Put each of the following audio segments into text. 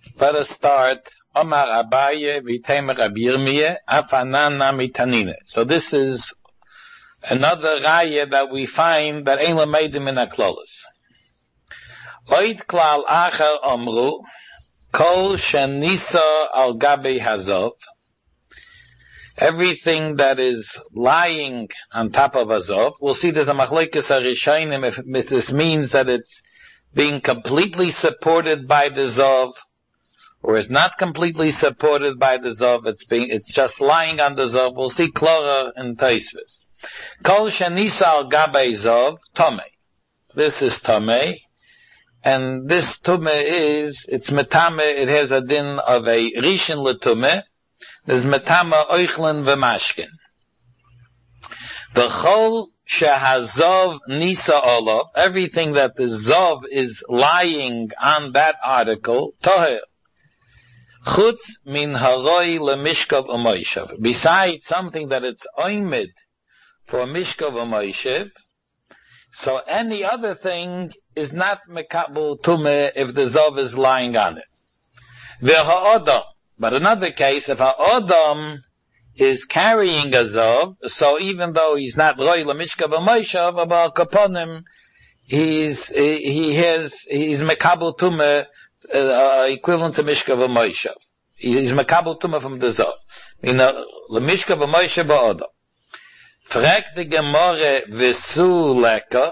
Let us start. Omar Abaye v'temer Rabbi Yirmiyah afanana mitanine. So this is another raya that we find that ein lameidim min haklolos. Oid klal acher omru kol shenisa al gabe hazov. Everything that is lying on top of azov. We'll see there's a machlokes harishonim if this means that it's being completely supported by the zov, or is not completely supported by the zov. It's just lying on the zov. We'll see Klora and Taisvis. Kol shenisa al gabe zov tome. This is tome. And this tume it's metame, it has a din of a rishon letume. There's metame oichlin v'mashkin. B'chol shehazov nisa olav, everything that the zov is lying on that article, toher. Chutz min haroi lemishkav u'moishav. Besides something that it's oimid for mishkav u'moishav, so any other thing is not mekabel tumeh if the zov is lying on it. V'ha'odam. But another case, if ha'odam is carrying a zov, so even though he's not roi lemishkav u'moishav, about kaponim, he's mekabel tumeh, equivalent to mishkav u'moishav. He's mekabel tumeh from the zov. Lemishkav u'moishav ba'odam. Frag the Gemara v'su leka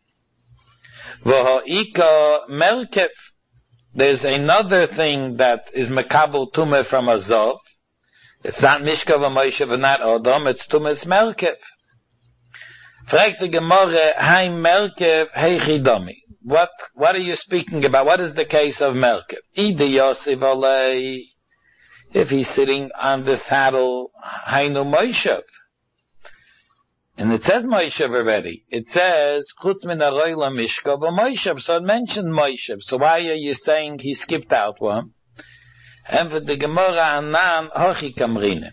v'ha'ika melkev. There's another thing that is mekabel tumeh from a zov. It's not mishkav u'moishav and not odom. It's tumeh's melkev. Frag the Gemara hay melkev hey chidami. What are you speaking about? What is the case of melkev? Ida yosef alei. If he's sitting on the saddle, haynu moishav. And it says Moishev already. It says, Chutz min haroi lemishkav u'moishav. So it mentioned Moishev. So why are you saying he skipped out one? And for the Gemara anan, hochi kamrinem.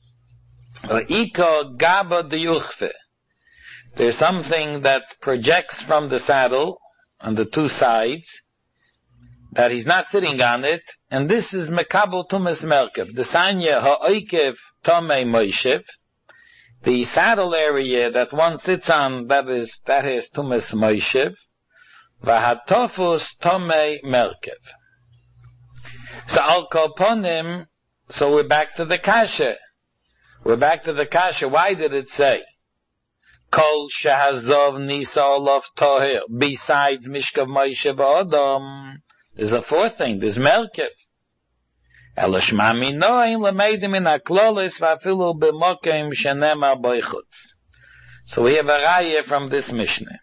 Iko gaba deyuchve. There's something that projects from the saddle, on the two sides, that he's not sitting on it, and this is mekabel tumas melkev. The sanya ha'oikev tomei Moishev. The saddle area that one sits on, that has tumas moishev, v'hatofus tomei melkev. So al kolponim, so we're back to the kasha. Why did it say kol shehazov nisa olav toher? Besides mishkav moishev odom, there's a fourth thing. There's melkev. So we have a raya from this Mishnah.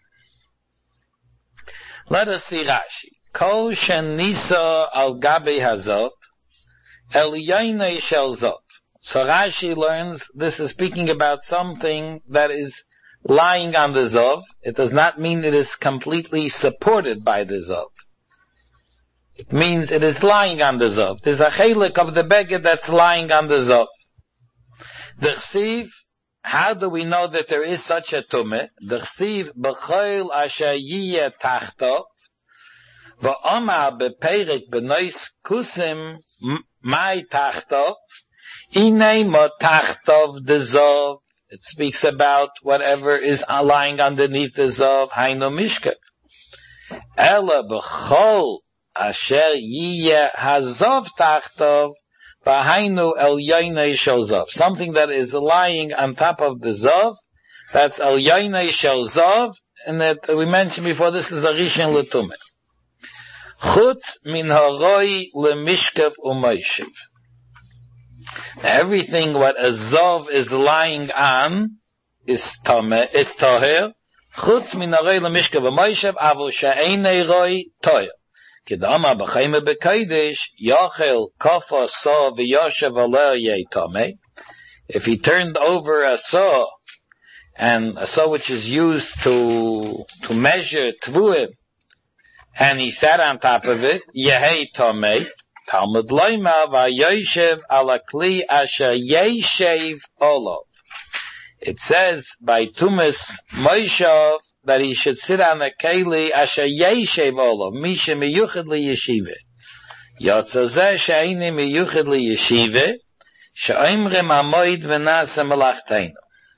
Let us see Rashi. Kol shenisa al gabe hazov el yainei shel zov. So Rashi learns this is speaking about something that is lying on the zov. It does not mean it is completely supported by the zov. It means it is lying on the zov. There's a chelik of the beged that's lying on the zov. The chsiv, how do we know that there is such a tumeh? The chsiv b'choil asher yiyeh tachto v'omar b'perek b'nois kusim mai tachto inei mo tachtov the zov. It speaks about whatever is lying underneath the zov. Hainu mishkav. Ela b'chol asher yiyeh hazov tachtov v'hainu el yainei shel zov. Something that is lying on top of the zov, that's el yainei shel zov, and that we mentioned before, this is a rishon letumeh. Chutz min haroi lemishkav u'moishav. Everything what a zov is lying on is toher. Chutz min haroi lemishkav u'moishav avol she'einei roi toher. Kidama b'chayme b'kodesh yachel kafa saw v'yoshev aleh yeitameh. If he turned over a saw, and a saw which is used to measure tvuim, and he sat on top of it, yehei tameh. Talmud loyma v'yoshev ala kli asher yeshev olav. It says by Tumas Moishav that he should sit on a keli asher yeshev olav, misha miyuchad li yeshiva. Yotza zeh she'eini miyuchid li yeshiva, she'oimrim amoid v'nasa melachteinu.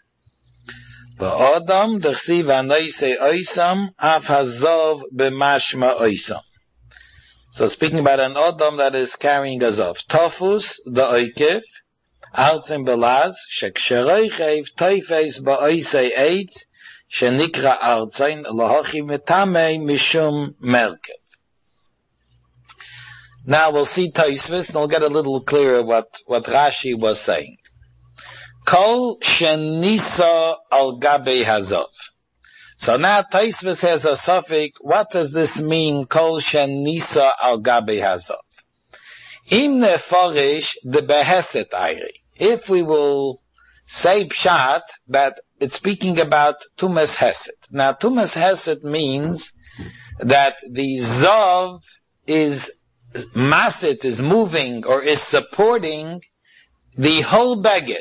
V'odam d'chsiv anoisei oisam, af hazov b'mashma oisam. So speaking about an Odom that is carrying a Zov. Tofus, the Oikif, Altzim Belaz, Sheksheroichev, Toifes Ba'oisei Eitz, Shenikra Arzain, Lohochi Metame Mishum Merkev. Now we'll see Tosfos, and we'll get a little clearer what Rashi was saying. Kol Shenisa Al Gabe Hazov. So now Tosfos has a suffix. What does this mean? Kol shen nisa al gabe hazov. Im nefarish the beheset ayri. If we will say pshat that it's speaking about tumas heset. Now tumas heset means that the zov is masit, is moving or is supporting the whole beged.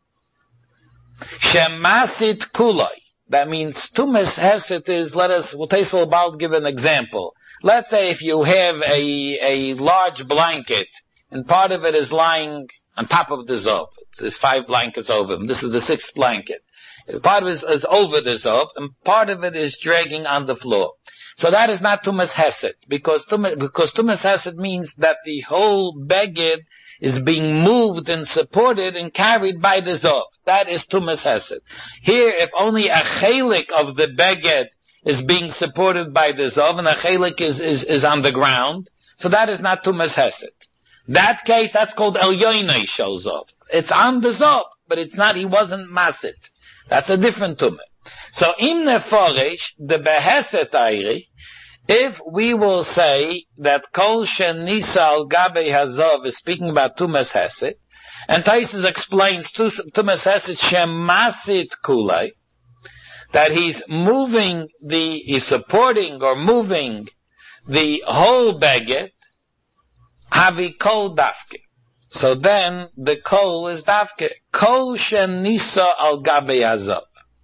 Shemasit kuloi. That means tumas heset is, we'll take a about, give an example. Let's say if you have a large blanket, and part of it is lying on top of the zov. There's 5 blankets over them. This is the 6th blanket. Part of it is over the zov, and part of it is dragging on the floor. So that is not tumas heset, because tumas heset means that the whole beged is being moved and supported and carried by the zov. That is tumas heset. Here, if only a chelik of the beged is being supported by the zov, and a chelik is on the ground, so that is not tumas heset. That case, that's called elyoinei shel zov. It's on the zov, but it's not, he wasn't masit. That's a different tumah. So, im neforish, the beheset ayri, if we will say that kol shen nisa al gabe hazov is speaking about tumas heset, and Tosfos explains tumas heset shemasit kulei, that he's supporting or moving the whole beged, havi kol dafke. So then the kol is dafke. Kol shen nisa al gabe hazov.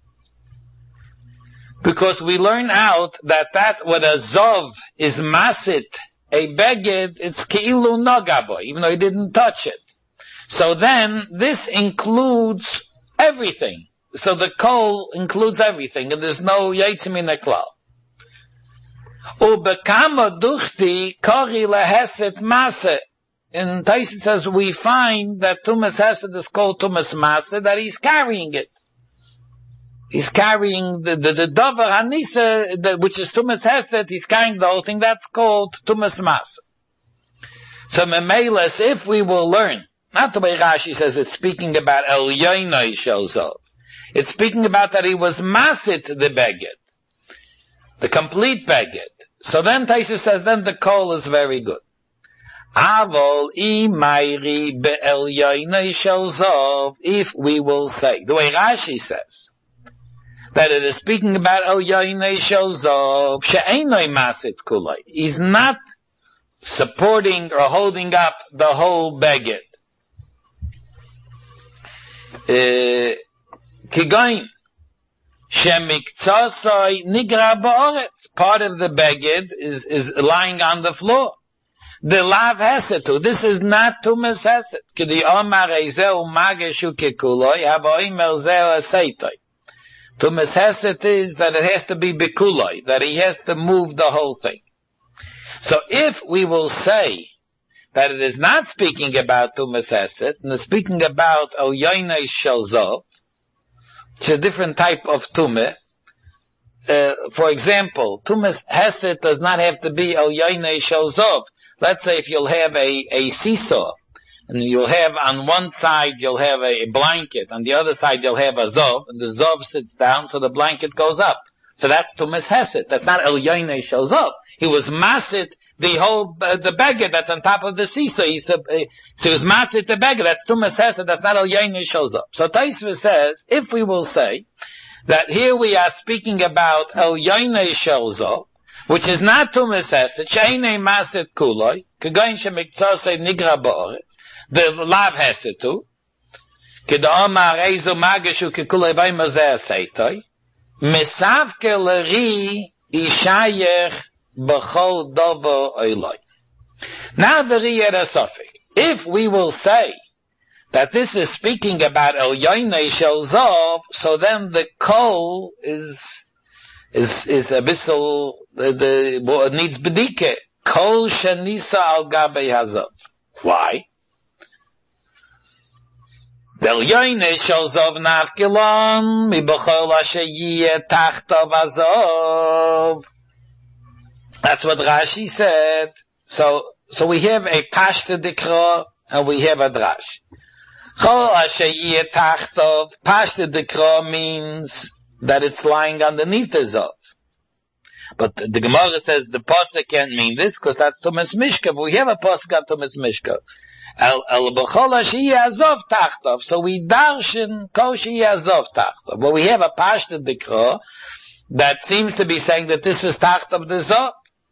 Because we learn out that what a zov is masit, a beged, it's keilu nogabo, even though he didn't touch it. So then, this includes everything. So the kol includes everything, and there's no yaitzim min haklal. Ubekama duchti kori leheset mase. And Tosfos says we find that tumas heset is called tumas mase, that he's carrying it. He's carrying the davar hanisa, which is tumas heset, he's carrying the whole thing, that's called tumas mase. So memelas, if we will learn, not the way Rashi says it's speaking about elyoinei shel zov. It's speaking about that he was masit the beged. The complete beged. So then Tosfos says, then the kol is very good. Avol imayri be'elyoinei shel zov, if we will say, the way Rashi says, that it is speaking about elyoinei shel zov, she'einoi masit kulei. He's not supporting or holding up the whole beged. Kigoin shemiktsasoi nigra ba'oretz. Part of the beged is lying on the floor. The lav hesetu. This is not tumas heset. K'di omar ezeu mageshu kekuloi haboimer zeu aseitoi. Tumas heset is that it has to be bekuloi, that he has to move the whole thing. So if we will say that it is not speaking about tumas heset, and it's speaking about elyoinei shel zov, which is a different type of tumah. For example, tumas heset does not have to be elyoinei shel zov. Let's say if you'll have a seesaw, and you'll have on one side you'll have a blanket, on the other side you'll have a zov, and the zov sits down so the blanket goes up. So that's tumas heset. That's not elyoinei shel zov. He was masit the whole, the beged that's on top of the seesaw. So he was masit the beged. That's tumas heset. That's not elyoinei shel zov. So Tosfos says, if we will say that here we are speaking about elyoinei shel zov, which is not tumas heset, she'einei masit kuloi, k'goyin shemiktsasei nigra ba'oretz, the lav hesetu, k'da'omar eizu mageshu kekulei vaymer zeh aseitoi, mesavke l'ri ishayech b'chol dovo oiloi. Now the Riyad Sofik. If we will say that this is speaking about El Yoinei Shel Zov, so then the kol is a bissel, needs bedike. Kol shenisa al gabei hazov. Why? Del Yoinei Shel Zov nachgilon, mi b'chol asher yiyeh tachtav hazov. That's what Rashi said. So we have a pashta dikra, and we have a drash. Chol asher yiyeh tachtov, pashta dikra means that it's lying underneath the zov. But the Gemara says the pasuk can't mean this, because that's Tumas Mishkav. We have a pasuk on Tumas Mishkav. El b'chol asher yiyeh azov tachtov. So we darshan kol sheyiyeh azov tachtov. But we have a pashta dikra that seems to be saying that this is tachtov the zov.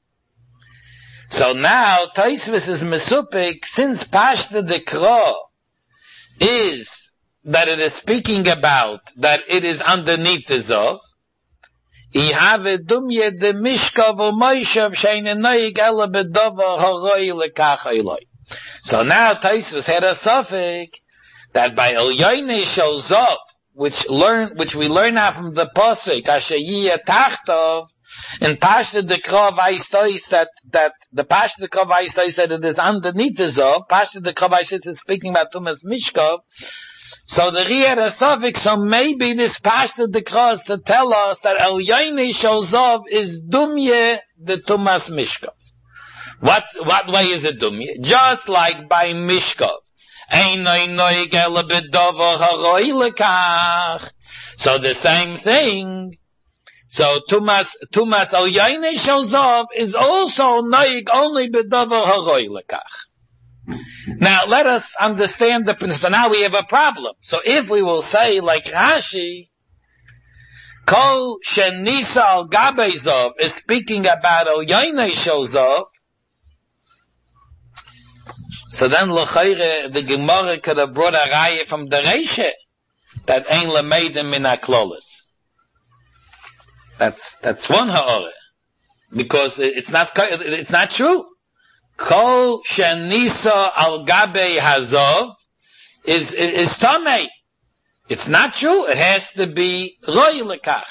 So now, Tosfos is mesupik, since Pashta Dikra is that it is speaking about that it is underneath the Zov, Ihave dumye de mishkav u'moishav she'ein noig ela b'dover haroi lekach eloi. So now Tosfos had a suffix that by El Yoinei Shel Zov, which we learn out from the pasuk asher yiyeh tachtov, in Pashta Dikra Vaystois that the Pashta Dikra Vaystois that it is underneath the Zov. Pashta Dikra Vaystois is speaking about Tumas Mishkav. So the Riyad HaSofik, so maybe this Pashta Dikra is to tell us that El Yoinei Shel Zov is Dumye the Tumas Mishkav. What way is it Dumye? Just like by Mishkav. So the same thing. So Tumas Al Yoinei Shel Zov is also noig only b'davar haroi lekach. Now let us understand so now we have a problem. So if we will say like Rashi, Kol Shenisa Al Gabei Zov is speaking about Al Yoinei Shel Zov, so then l'chayre the Gemara could have brought a raya from the Reisha that ein lemeidim min haklolos. That's one ha'orah. Because it's not true. Kol shenisa al gabei hazov is tamei. It's not true. It has to be roi lekach.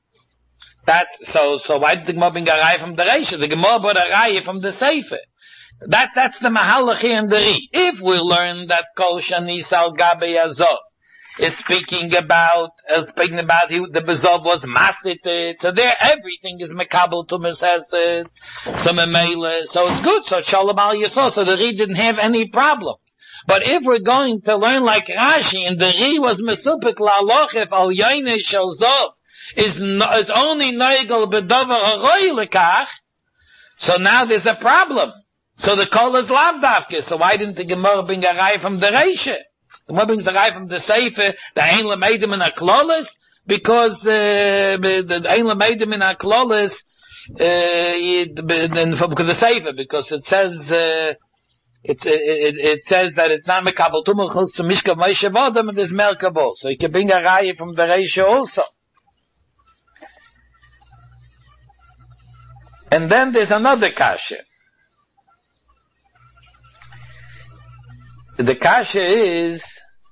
So why did the Gemara bring a raya from the Reisha? The Gemara brought a raya from the Sefer. That's the mahalach here in the Ri. If we learn that kol shenisa al gabei hazov is speaking about the Bezov was Masitit, so there everything is Mekabel to Meseset, so Memele, so it's good, so Shalom Al Yisrael, so the Ri didn't have any problems. But if we're going to learn like Rashi, and the Ri was Mesupik La'alochif Al Yoinei Shel Zov, is only Neigel B'Dover Haroi Lekach, so now there's a problem. So the Kol is Lavdavke, so why didn't the Gemara bring a Rai from the Reisha? The Gemara brings the Rai from the Sefer, the Ein Lameidim in HaKlolis, because the Ein Lameidim in HaKlolis, because the Sefer, because it says, it says that it's not Mekabel Tumah Chutz to Mishkav Moshe Vodam, and there's Merkabel. So you can bring a Rai from the Reisha also. And then there's another kasha. The kasha is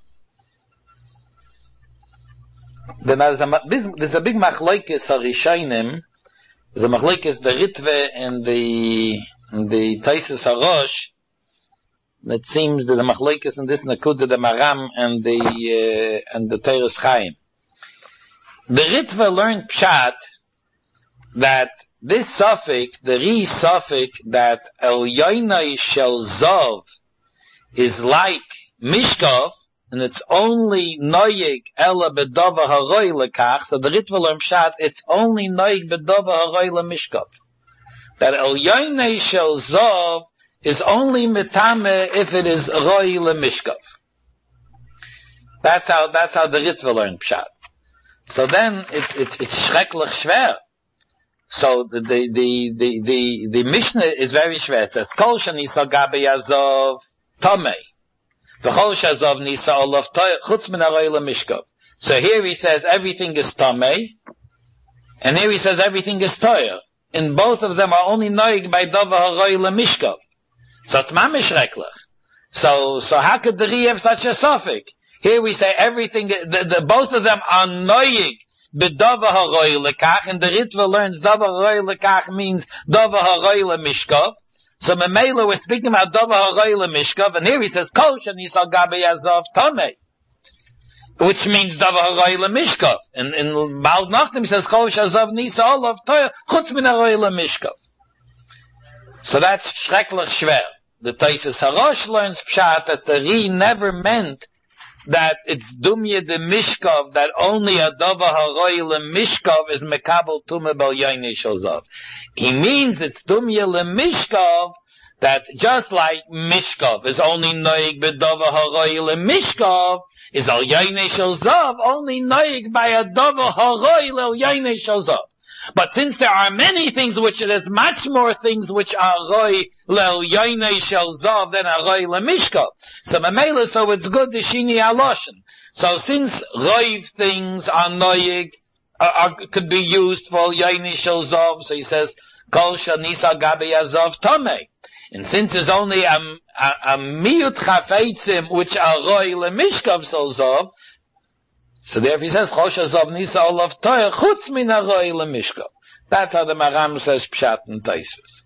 there's a big machlokes harishonim. There's a machlokes the Ritve and the Tosfos HaRosh. It seems there's a machlokes in this Nakuda the Maram and the Teres Chaim. The Ritve learned pshat that this suffix, the Ri suffix, that El Yoinei Shel Zov is like Mishkav, and it's only Noyeg Ela B'Dover Haroi Lekach, so the Ritva learned pshat, it's only Noyeg B'Dover Haroi LeMishkav. That El Yoinei Shel Zov is only Mitame if it is Roi LeMishkav. That's how the Ritva learned pshat. So then it's schrecklich schwer. So the Mishnah is very schwer. It says Kol Shenisa Gabei Azov Tomei. V'chol shazov nisa olav chutz min haroi lemishkav. So here he says everything is Tomei, and here he says everything is Toyer. And both of them are only noig by davar haroi lemishkav. So it's mamish schrecklich. So how could the Ri have such a suffix? Here we say everything, both of them are noyig, b'dava haroi lekach, and the Ritva learns dava haroi lekach means dava haroi lemishkov. So Memela, we're speaking about dava haroi lemishkov, and here he says, kol shenisal gabe yazov tamei, which means dava haroi lemishkov. And in Baal Nachtim he says, kol shazov nisa olav toya, chutz min haroi lemishkov. So that's schrecklich schwer. The Taisus Harosh learns pshat that the Ri never meant that it's dumya de mishkov, that only a dava haroi le mishkov is mekabel tume bal yaini shozov. He means it's dumya le mishkov, that just like mishkov is only noig bedava haroi le mishkov, is al yaini shozov only noig by a dava haroi le yaini shozov. But since there are many things which there's much more things which are roi le'el yoynei shel zov than are roi le'mishkov. So Mamela, so it's good to shini aloshen. So since roi things are noyig, could be used for yoynei shel zov, so he says, kol shanisa gabi azov tomei. And since there's only a miyut chafeitzim which are roi le'mishkov shel zov, so therefore he says, Chosh Azov Nisa Olav Toyer, Chutz Min HaRoi LeMishkov. That's how the Maram says Pshat and Taisvus.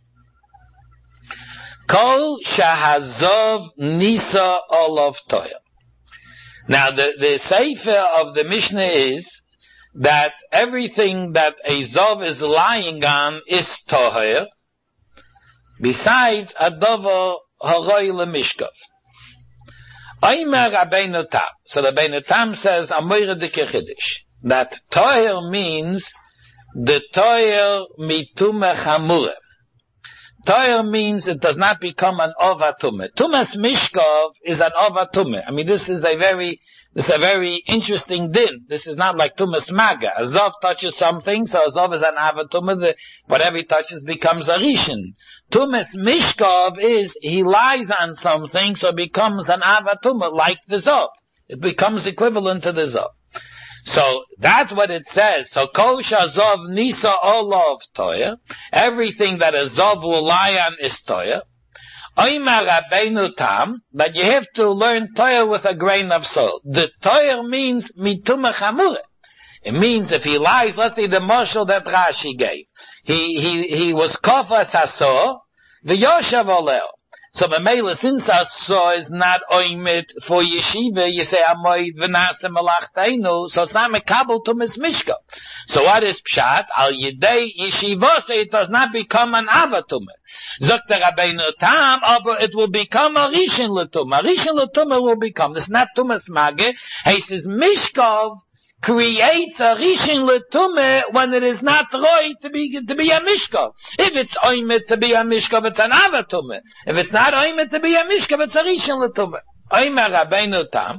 Kol Shahazov Nisa Olav Toyer. Now the Sefer of the Mishnah is that everything that a Zov is lying on is Toher, besides Adovo HaRoi LeMishkov. Oimer Rabbeinu Tam. So the Rabbeinu Tam says, Amoyre de Kechidish, that Toyer means the Toyer mitume chamure. Toyer means it does not become an ovatume. Tumas mishkov is an ovatume. I mean, this is a very interesting din. This is not like tumas maga. Azov touches something, so Azov is an avatume. Whatever he touches becomes a rishon. Tumas mishkov is he lies on something, so it becomes an avatume, like the Zov. It becomes equivalent to the Zov. So that's what it says. So kol shazov nisa olav toya. Everything that a Zov will lie on is toya. Oimar Rabbeinu Tam, but you have to learn toya with a grain of salt. The toya means mitume chamure. It means if he lies, let's say the marshal that Rashi gave. He was kofas asor, v'yoshav oleo. So Mamela, since asor is not oimit for yeshiva, you say amoid v'nase malachteinu, so it's not mekabel to mishkov. So what is pshat? Al yedei yeshiva, so it does not become an avatume. Zok the Rabbeinu Tam, but it will become a rishon l'tumah. Rishon l'tumah will become. This is not tumas mage. He says mishkov creates a rishon l'tumah when it is not roi to be a mishkov. If it's oimit to be a mishkov, it's an avatumah. If it's not oimit to be a mishkov, it's a rishon l'tumah. Oimer Rabbeinu Tam,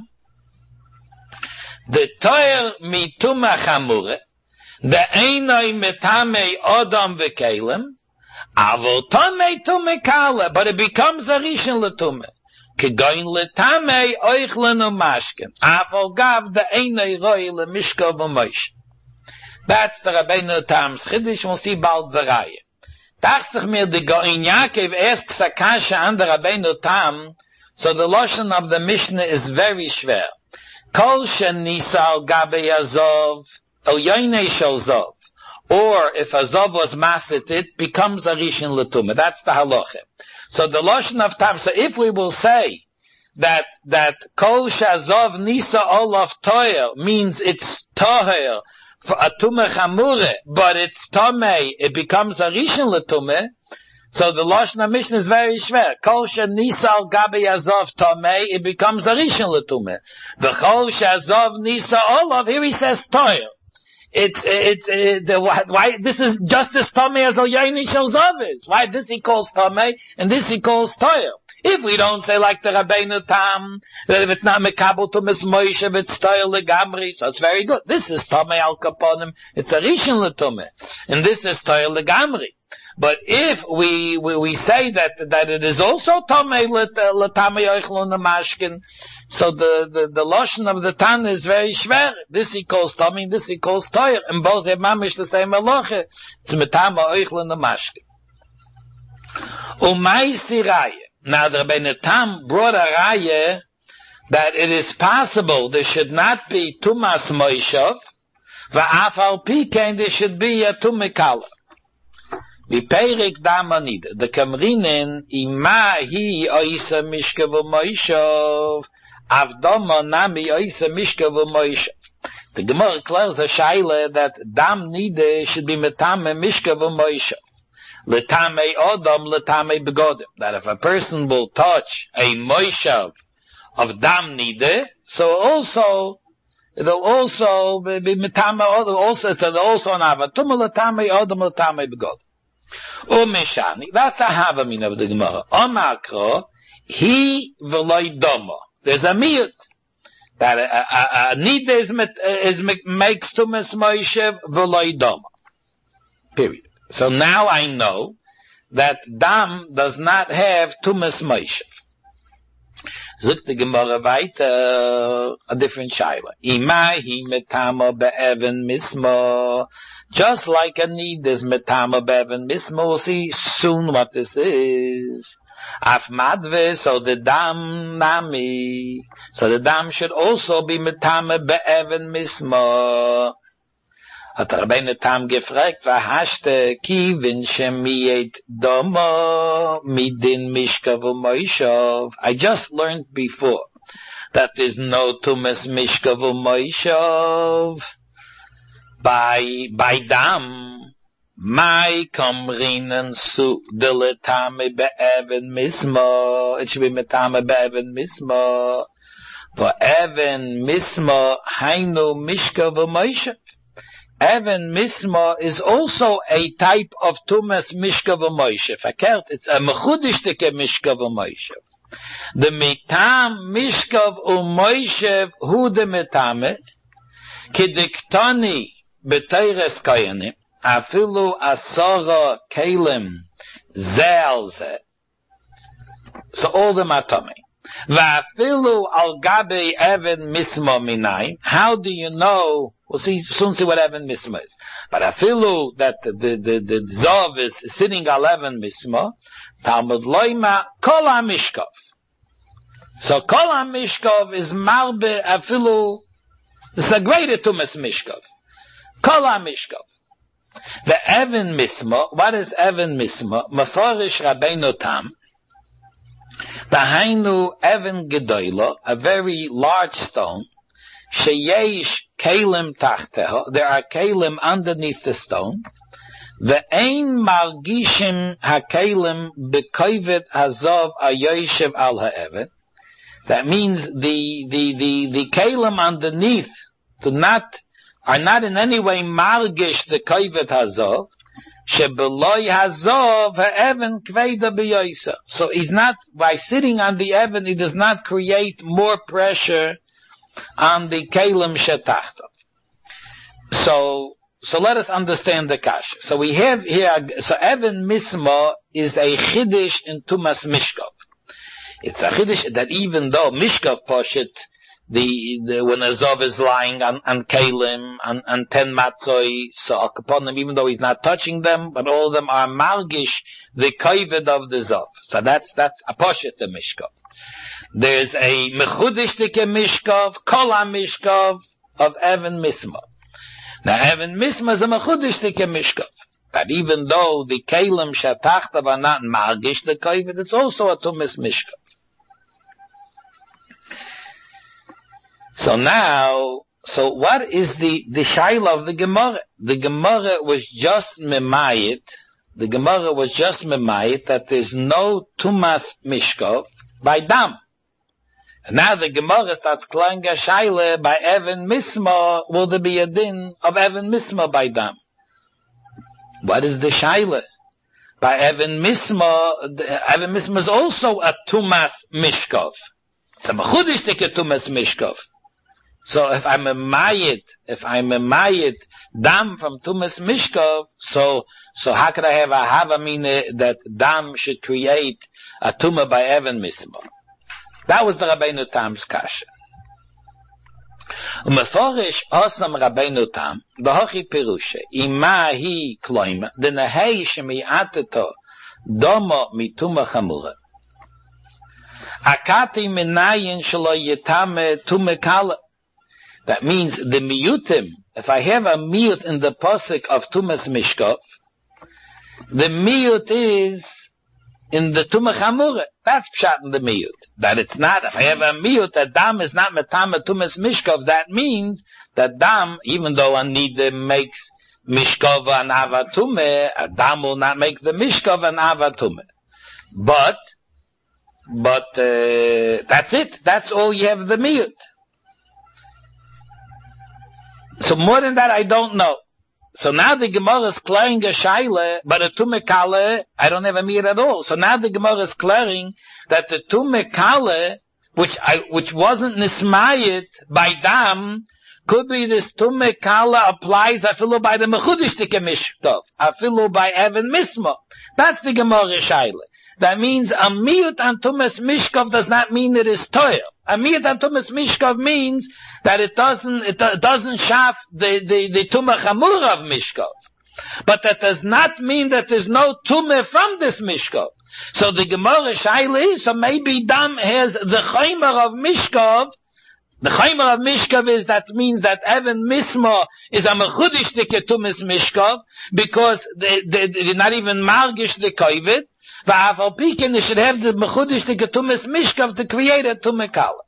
the toyer mituma chamure, the einoi metame odam v'kelem, avol tomei tume kale, but it becomes a rishon l'tumah. Kegoin letame oichlen umashken. Afal gav the einei roi lemishkov u'moish. That's the Rabbeinu Tam's Chiddush. We'll see bald the Raya. Dacht mir the Goin Yaakov asks a kasha on the Rabbeinu Tam, so the Lashon of the Mishnah is very schwer. Kol shen nisa al gabe azov, el yoynei shel zov. Or if a zov was maset, it becomes a rishon l'tumah. That's the halacha. So the Lashon of Tam, so if we will say that Kol Shazov Nisa Olav Toyer means it's Toher for a Tumeh Chamure, but it's Tomei, it becomes a Rishon L'Tumeh, so the Lashon of Mishnah is very schwer. Kol Nisa Al Gabi Azov Tomei, it becomes a Rishon L'Tumeh. The Kol Shazov Nisa Olav, here he says Toyer. Why this is just as Tomei as Al Yaini Shel Zov is. Why this he calls Tomei and this he calls Toyer? If we don't say like the Rabbeinu Tam, that if it's not Mekabel to Miss Moshe, if it's Toyer Legamri, so it's very good. This is Tomei Al Kaponim, it's a Rishon L'Tumeh, and this is Toyer Legamri. But if we say that it is also Tomei L'Tamei Oichlon Amashkin, so the Lashon of the Tan is very schwer. This he calls Tomei, this he calls Toyer, and both have mamish the same halacha. It's Metama Oichlon Amashkin. Umay Siraya. Now the Rabbeinu Tam brought a raya that it is possible there should not be Tumas Moishav, va'af al pikein there should be a Tumikala. V'peirik damanid, the Kamrinin, ima hi oisa mishkav u'moishav, avdoma nami oisa mishkav u'moishav. The Gemara declares a shaila that dam nide should be metame mishkav u'moishav. Letame odom, letame begodim. That if a person will touch a moishav of dam nide, so also it'll also be metame odom, also it's also an avatum, letame odom, letame begodim. Umeshani, that's a havamin of the Gemara. Omakro, he v'loy domo. There's a miyut. That a nida makes tumas moishev v'loy domo. Period. So now I know that dam does not have tumas moishev. Zuk the Gemara weiter, a different shaila. Imahi metamo be'even mismo. Just like a need is metamo be'even mismo. We'll see soon what this is. Af madve, so the dam nami. So the dam should also be metamo be'even mismo. Hat Rabbeinu Tam gefragt, vahashte kivin shemiyet domo midin mishkav u'moishav. I just learned before that there's no tumas mishkav u'moishav by dam. My kamrinen su deletame be'even mismo. It should be metame be'even mismo. For even mismo hainu mishkav u'moishav. Even misma is also a type of tumas mishkav u'moishev. It's a mechudishtike mishkav u'moishev. The mitam mishkav u'moishev hu de metame kidiktani b'teires koyanim afilu asara kelim zelze. So all the matame. Va'afilu al gabe even misma minayim. How do you know? We'll soon see what even misma is. But afilu that the zov is sitting al even misma, Talmud loima kol ha-mishkav. So kol ha-mishkav is marbe afilu, it's a greater tumas mishkav. Kol ha-mishkav. The even misma, what is even misma? Mefarish Rabbeinu Tam. Dahainu even gedoyla, a very large stone. Sheyesh kelim tachteha, there are kelim underneath the stone. Ve'ein margishim hakelim bekovet hazov ayoyshev al ha'evet. That means the kelim underneath are not in any way margish the kovet hazov. Shebeloy hazov ha'even kveda b'yoysa. So he's not, by sitting on the even, he does not create more pressure on the kelim shetachta. So let us understand the kasha. So we have here, so even misma is a chiddush in tumas mishkav. It's a chiddush that even though mishkav poshet, when a zov is lying on kelim, on 10 matzoi, so upon them, even though he's not touching them, but all of them are margish, the kovet of the zov. So that's a poshet the mishkav. There's a mechudishtike mishkav, kol ha-mishkav of even misma. Now even misma is a mechudishtike mishkav. But even though the kelim shetachtav are not margish the kovet, it's also a tumas mishkav. So what is the shaila of the Gemara? The Gemara was just memayit. The Gemara was just memayit that there's no tumas mishkav by dam. And now the Gemara starts calling a shaila by even misma. Will there be a din of even misma by dam? What is the shaila? By even misma is also a tumas mishkav. It's a mechudishtike tumas mishkav. So if I'm a mayit dam from tumas mishkav, so how could I have a havamine that dam should create a tumah by even misma? That was the Rabbeinu Tam's kasha. Umeforish osam Rabbeinu Tam, b'hochi pirushe, ima hi kloima, denahei shemi ateto, domo mituma chamura. Hakati minayin shelo yitame tume kala. That means the miyutim. If I have a miyut in the posik of tumas mishkov, the miyut is in the tumah chamura. That's pshat in the miyut. That it's not, if I have a miyut, that dam is not metame tumas mishkov, that means that dam, even though a nida makes mishkov an avatume, a dam will not make the mishkov an avatume. But that's it. That's all you have the miyut. So more than that, I don't know. So now the Gemara is clearing a shaila, but a tumekale, I don't have a mir at all. So now the Gemara is clearing that the tumekale, which wasn't nismayit by dam, could be this tumekale applies afilu by the mechudishtike mishkov, afilu by Evan Misma. That's the Gemara shaila. That means a miyut and tumas mishkov does not mean it is toil. A miyut and tumas mishkov means that it doesn't shaf the tumah chamura of mishkov. But that does not mean that there's no tumah from this mishkov. So the Gemara shaila is, so maybe dam has the chaymer of mishkov. The chaymer of mishkov is, that means that Evan Misma is a mechudishtike tumas mishkov, because they're not even margish the kovet. Va'afal pikin, they should have the mechudishtike tumas mishkov to create a tumekala.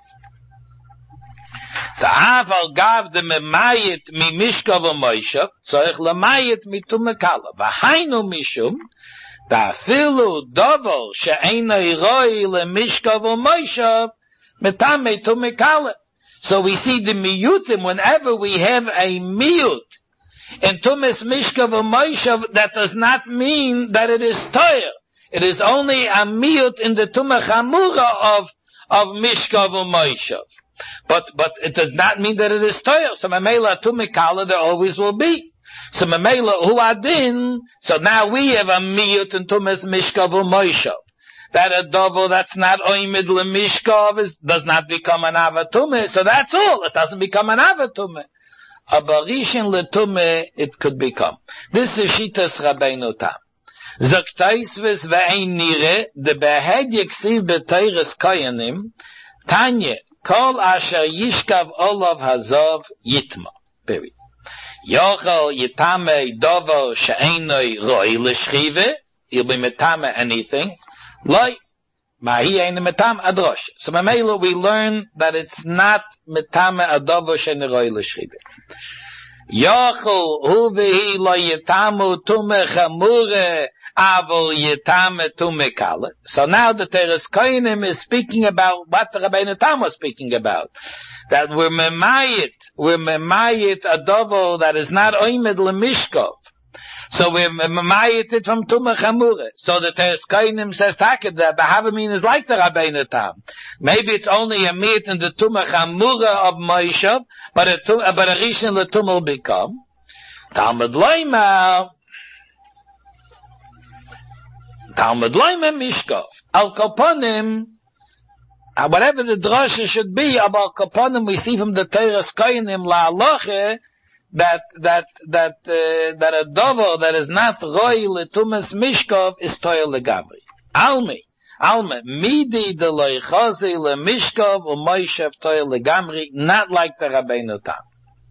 So afal gav the memayit mi mishkov u'moishav, so ich lemayit mi tumekala. V'hainu mishum, ta'afilu dovel she'enei roi le mishkov u'moishav, metame tumekala. So we see the miyutim, whenever we have a miyut in tumas mishkov u'moishav, that does not mean that it is toyer. It is only a miyut in the tumah chamura of mishkov u'moishav. But it does not mean that it is toyer. So mamela tumikala there always will be. So mamela huadin. So now we have a miyut in tumas mishkov u'moishav. That a dovo that's not oimid lemishkov does not become an avatume. So that's all. It doesn't become an avatume. A barishin letume it could become. This is Shitas Rabbeinu Tam. Zaktaisves ve'ein nire de behed yeksiv beteires koyanim Tanya kol asher yishkav olav hazov yitma. Period. Yochel yitame dovo she'enoi roi l'shchive. He'll be metame anything. Loi mahi ein metame adrosh. So mamela we learn that it's not metame adovo she'enoi roi l'shchive. Yochel hu vehi lo yitamu tume chamure avol yitame tume kala. So now the Teres Kohanim is speaking about what the Rabbeinu Tam was speaking about. That we're memayit a dovo that is not oimed lemishkov. So we're memayit it from tume chamure. So the Teres Kohanim says that the Havamin is like the Rabbeinu Tam. Maybe it's only a meat in the tume chamure of Moishav, but a rishon letum will become Talmud Loimar mishkov. Al kaponim, whatever the drasha should be about kaponim, we see from the Teres Kohanim la halacha that a dovo that is not roi letumas mishkov is toyer legabri. Alme midi de loichazi le mishkov u'moishav toyer legamri, not like the Rabbeinu Tam.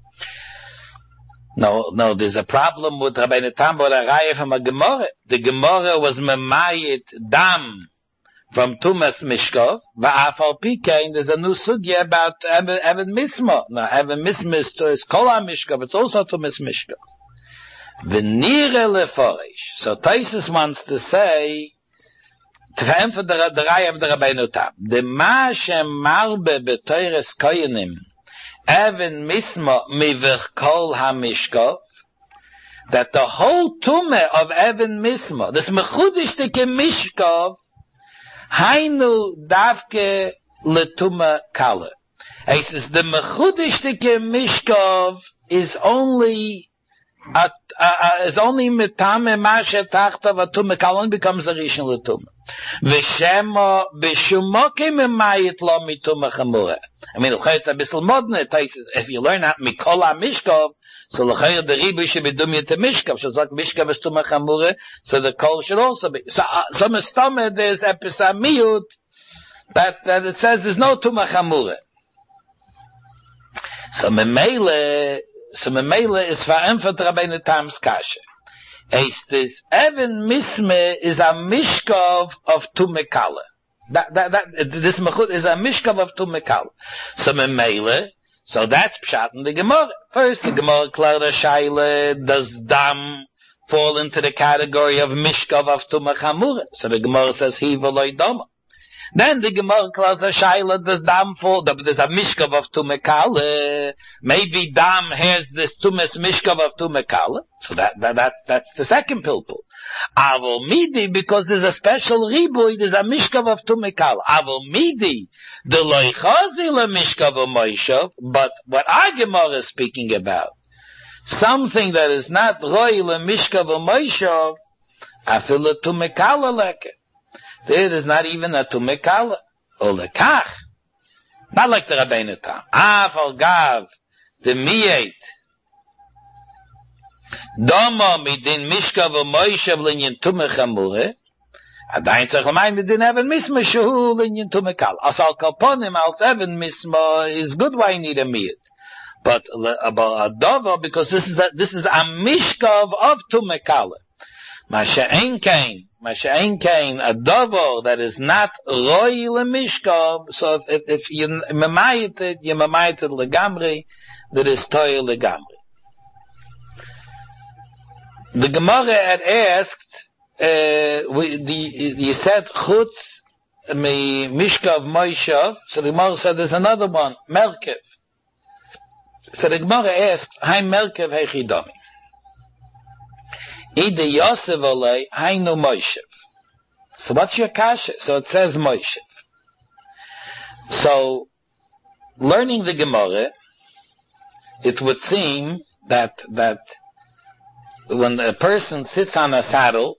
No, there's a problem with Rabbeinu Tam, but a raya from a Gemara. The Gemara was memayit dam from tumas mishkov, va'afal pikein, there's a new sugya about Evan Misma. Now, Evan Misma is kol mishkov, it's also tumas mishkov. V'nire leforish. So Taisus wants to say, to verempfen the raya of the Rabbeinu Tam. The ma shem marbe b'Teres Kohanim, Evan Misma mivich kol hamishkov, that the whole tume of Evan Misma, this mechudishtike mishkov, hainu davke letume kala. He says the mechudishtike mishkov is only metame mashe tachtav atume kala, and becomes a rishon letume. V'shema b'shumokim emayit lo mitume chamura. I mean, it's a bissel modne. If you learn that mikola mishkov, so l'chayr the ribu should be dumya to mishkov. So it's like mishkov is tume chamura, so the kol should also be. So mistame there's episamiyut that it says there's no Tumah Chamura. So Memele is vereinfacht Rabbeinu Tam's Kasha. Heißt es, even Misme is a Mishkav of Tumekala. This Mechut is a Mishkav of Tumekala. So Memele, so that's Pshat in the Gemara. First, the Gemara declared a Shaila, does Dam fall into the category of Mishkav of Tumah Chamura? So the Gemara says, Hi v'loi Dama. Then the Gemara declares a Shaila, does Dam fall? There's a Mishkav of Tumekala. Maybe Dam has this Tumas Mishkav of Tumekala. So that's the second pilpul. Avol Midi, because there's a special riboy, there's a Mishkav of Tumekala. Avol Midi, the Loichazi le Mishkav of Moishav, but what our Gemara is speaking about, something that is not Roi le Mishkav of Moishav, Afil Tumekala leke. There is not even a Tumekala. Or lekach. Not like the Rabbeinu Tam. Aval Gav, the Miyet, Doma midin Mishkav of Moishav linyan Tumeh Chamure, Adayin tzarich l'mayim midin even Misma shehu linyan Tumekala. As al kalponim, als even Misma is good why you need a Miyet. But about a Dova, because this is a Mishkav of Tumekala. Masha'en kain, a Dova that is not Roi leMishkav, so if you mamayit it legamri, that is toy legamri. The Gemara had asked, you said chutz mi Mishkav Moishav, so the Gemara said there's another one, Merkev. So the Gemara asks, Hai Merkev Hechidami. Ida Yosef Olei, Hainu Moishav. So what's your kasha? So it says Moishav. So, learning the Gemara, it would seem that when a person sits on a saddle,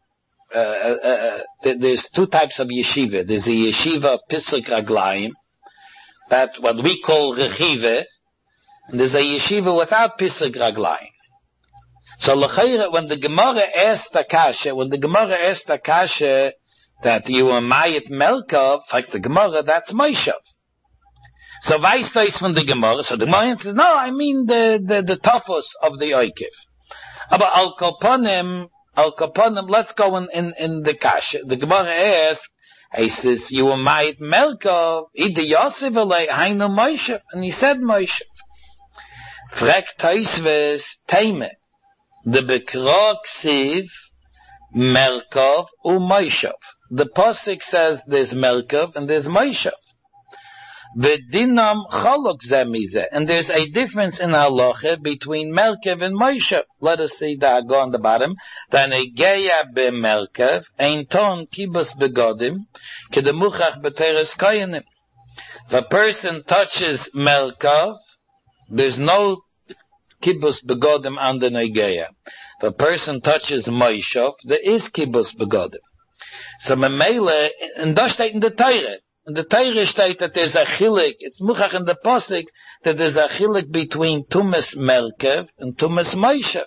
there's two types of yeshiva. There's a yeshiva of Pisuk Raglayim, that what we call Rechive, and there's a yeshiva without Pisuk Raglayim. So when the Gemara asked the kasha, that you are Mayit Melkov, like the Gemara, that's Moishav. So vice versa from the Gemara. So the Gemara says, no, I mean the Tafos of the Oikif. But Al Kaponim, let's go in the kasha. The Gemara asks, he says, you are Mayit Melkov, Ida Yosef Alei, Hainu Moishav. And he said Moishav. Frek Taisves Teime. The Bekra Ksiv, Merkov, U Moishav. The Pasuk says there's Merkov and there's Moishav. V'dinam chalok zemize. And there's a difference in halacha between Merkov and Moishav. Let us see the Hago on the bottom. Danegeya be Merkov, ein ton kibus begodim, kedemuchach beteres koyanim. If a person touches Merkov, there's no kibbutz begodim on the negeya. If a person touches Moishav, there is kibbutz begodim. So Memele, and das steht in the Teire. In the Teire steht that there's a chilik, it's muchach in the Pasuk, that there's a chilik between Tumas Merkev and Tumas Moishav.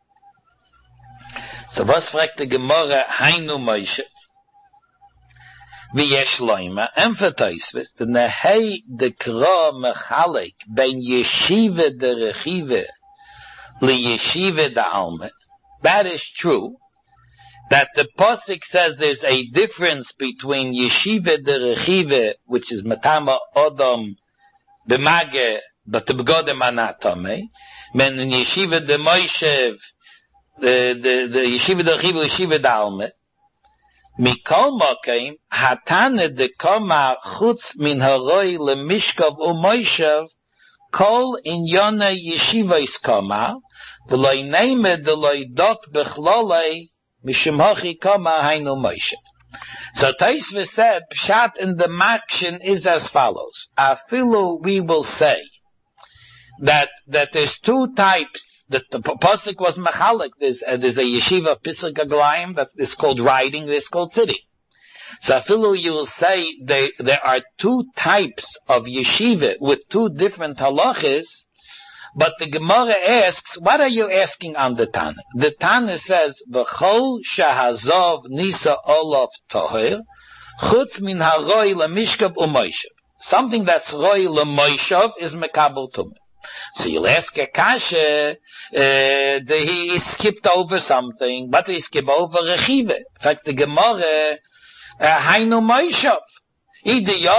So was fragt the Gemara, Hainu Moishav? V'yesh loima, emphasizes, the nehei dekra mechalik, ben yeshiva de rechive, Yeshiva da Alma. That is true. That the Pasuk says there's a difference between Yeshiva de Rechive, which is Matama Odom B'mage, but the Begodem Anatome, when in Yeshiva de Moishev, the Yeshiva de Rechive, Yeshiva da Alma. Mikol Mokeim, Hatane de Koma Chutz min Haroi le Mishkav u Moishev, Kol in Yona Yeshiva is Koma, V'loi Neime de Loi Dot Bechlolei, Mishim Hochi Koma Hainu Moishev. So Taisve said, Pshat in the Makshin is as follows. Afilu, we will say, that there's two types, that the Pasuk was Mechalik, there's a Yeshiva of Pisuk Aglayim, that's called riding, this called sitting. So Afilu, you will say, there are two types of Yeshiva with two different halachas, but the Gemara asks, what are you asking on the Tana? The Tana says, V'chol shahazov nisa olav toher, Chutz min haroi lemishkav u'moishav. Something that's roi lemoishav is mekabel tumah. So you'll ask a kasha, he skipped over something, but he skipped over rechive. In fact, the Gemara, hainu moishav. He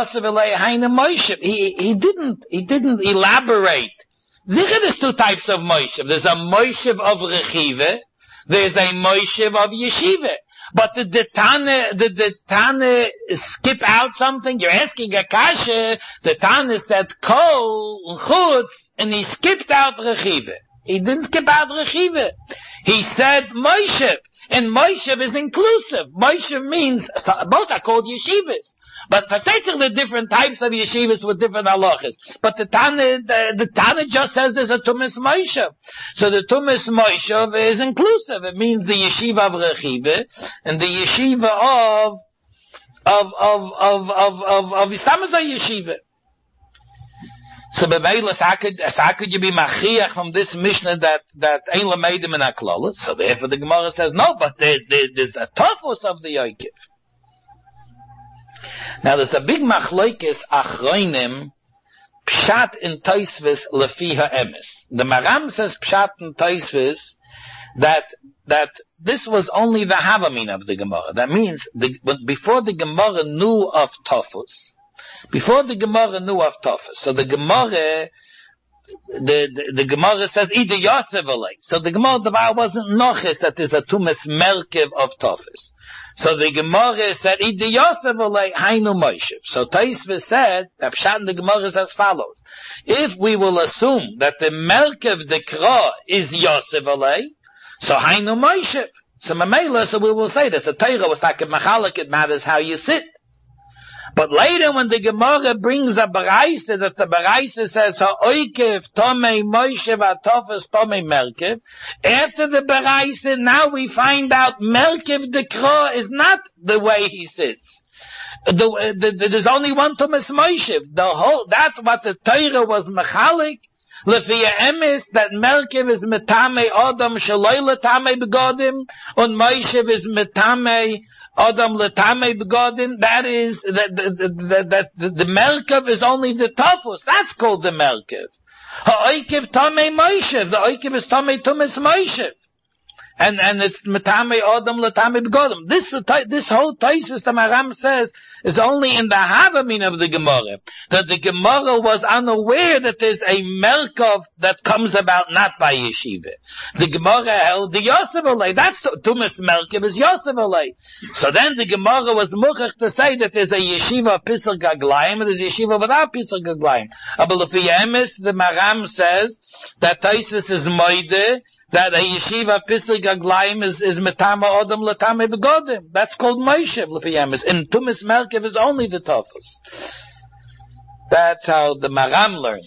didn't elaborate. There's two types of moishav. There's a moishav of rechive, there's a moishav of yeshiva. But the Tana skip out something? You're asking a kasha, the Tana said kol, chutz, and he skipped out rechive. He didn't skip out rechive. He said moishav. And moishav is inclusive. Moishav means, both are called yeshivas. But for the different types of yeshivas with different halachas. But the Tana just says there's a tumas moishav. So the tumas moishav is inclusive. It means the yeshiva of rechive and the yeshiva of Isamazah yeshiva. So bebeilas, how could you be machiach from this Mishnah that ein lameidim in haklalos? So therefore the Gemara says no, but there's a tofus of the yokiv. Now there's a big machlokes achronim pshat in Tosfos lefi ha'emes. The Maram says pshat in Tosfos that this was only the havamin of the Gemara. That means before the Gemara knew of tofus. Before the Gemara knew of Tofus. So the Gemara, the Gemara says, Ida Yosef alay. So the Gemara Devar wasn't noches that there's a tumas merkev of Tofus. So the Gemara said, Ida Yosef alay, hainu moishev. So Tosfos said, the Pshat in the Gemara is as follows. If we will assume that the merkev dekra is Yosef alay, so hainu moishev. So Mamela, so we will say that the Torah was like a machalik, it matters how you sit. But later when the Gemara brings a Baraisa, that the Baraisa says, Ha'oikev tomei Moshe v'atofes tomei Merkev, after the Baraisa, now we find out Merkev Dekra is not the way he sits. There's only one Thomas Moshe. That's what the Torah was mechalik, Lefi emes, that Merkev is metame Adam shaloi letame begodim, and Moshe is metame Adam letame begodim. That is the Merkev is only the Tofus. That's called the Merkev. Ha'oikev tamei Moshe. The oikev is tamei tumas Moshe. And it's metame Adam letame begodim. This whole Tosfos the Maram says is only in the havamin of the Gemara. That the Gemara was unaware that there's a Merkov that comes about not by yeshiva. The Gemara held the Yosef alay. That's tumas Merkov is Yosef alay. So then the Gemara was muchach to say that there's a yeshiva pisar gaglayim and there's a yeshiva without pisar gaglayim. But lefi emes, the Maram says that Tosfos is moide, that a yeshiva pisar gaglayim is metama Adam letame begodim. That's called Moshe lefi emes. And tumas Merkev is only the Tofus. That's how the Maram learned.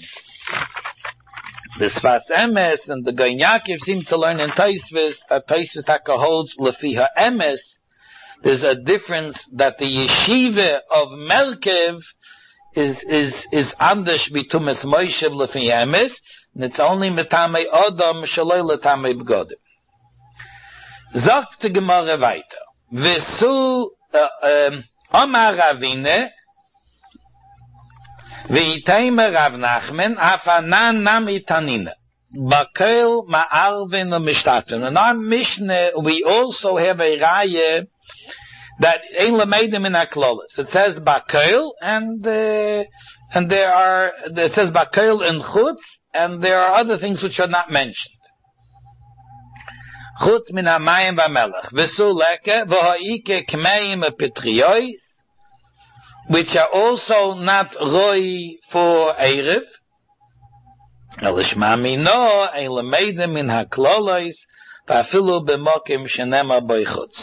The Sfas Emes and the Goin Yaakov seem to learn in Tosfos that Tosfos Taka holds lefi ha'emes. There's a difference that the yeshiva of Merkev is anders bitumas Moshe lefi ha'emes, and it's only metame Adam shaloi letame begodim. Sagt the Gemara weiter. Vesu Omar Ravine V'itayme Rav Nachman Afanan Nami Tanina Bakel Ma'arvin U'Mishtatin. In our Mishnah we also have a raya that Ein Lameidim in Haklalos. It says Bakel and there are, it says Bakel and Chutz, and there are other things which are not mentioned. Chutz min hamayim v'melech v'su leke v'ha'ike k'meim v'pitriois, which are also not roi for Erev. Elishma mino ein lemeidim min haklolois v'afilu b'mokim shenema boi chutz.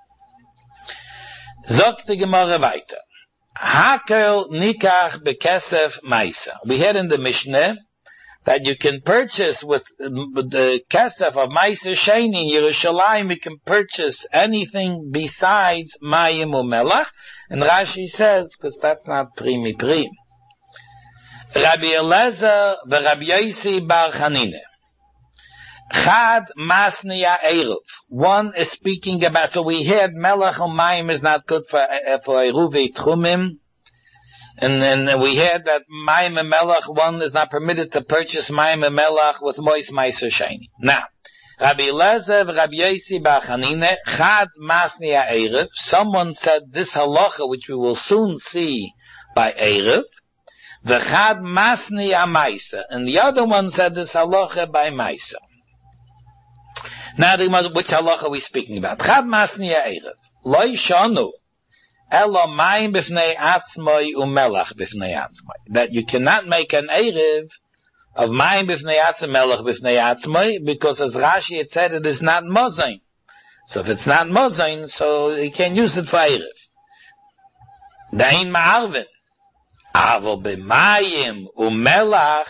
Zogt the Gemara weiter. Hakel nikach bekesef maisa. We had in the Mishnah that you can purchase with the kesef of Maisa Sheni in Yerushalayim, you can purchase anything besides Mayim u'Melach. And Rashi says, because that's not primi prim. Rabbi Eliezer v'Rabbi Yosi bar Chanine. Chad Masniya Eruv. One is speaking about, so we heard Melech Umayim is not good for Eruv Trumim. And then we heard that Mayim and Melech, one is not permitted to purchase Mayim and Melech with Mois Meiser Sheni. Now, Rabbi Eliezer, Rabbi Yosi Bar Chanina, Chad Masniya Eruv. Someone said this halacha, which we will soon see by Eruv, the Chad Masniya Meiser. And the other one said this halacha by Meiser. Now, which halacha are we speaking about? Chad Masniya Eruv. Lo Shanu. Elo Mayim B'fnei Atzmoi Umelach B'fnei Atzmoi. That you cannot make an Eruv of Mayim B'fnei Atzmoi, Melech B'fnei Atzmoi, because as Rashi had said, it is not Mozain. So if it's not Mozain, so you can't use it for Eruv. Dain Ma'arvin. Avo B'mayim Umelach.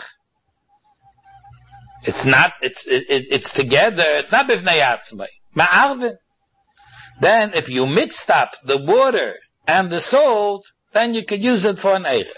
It's not, it's together, it's not B'fnei Atzmoi. Ma'arvin. Then if you mixed up the water and the salt, then you could use it for an Eruv.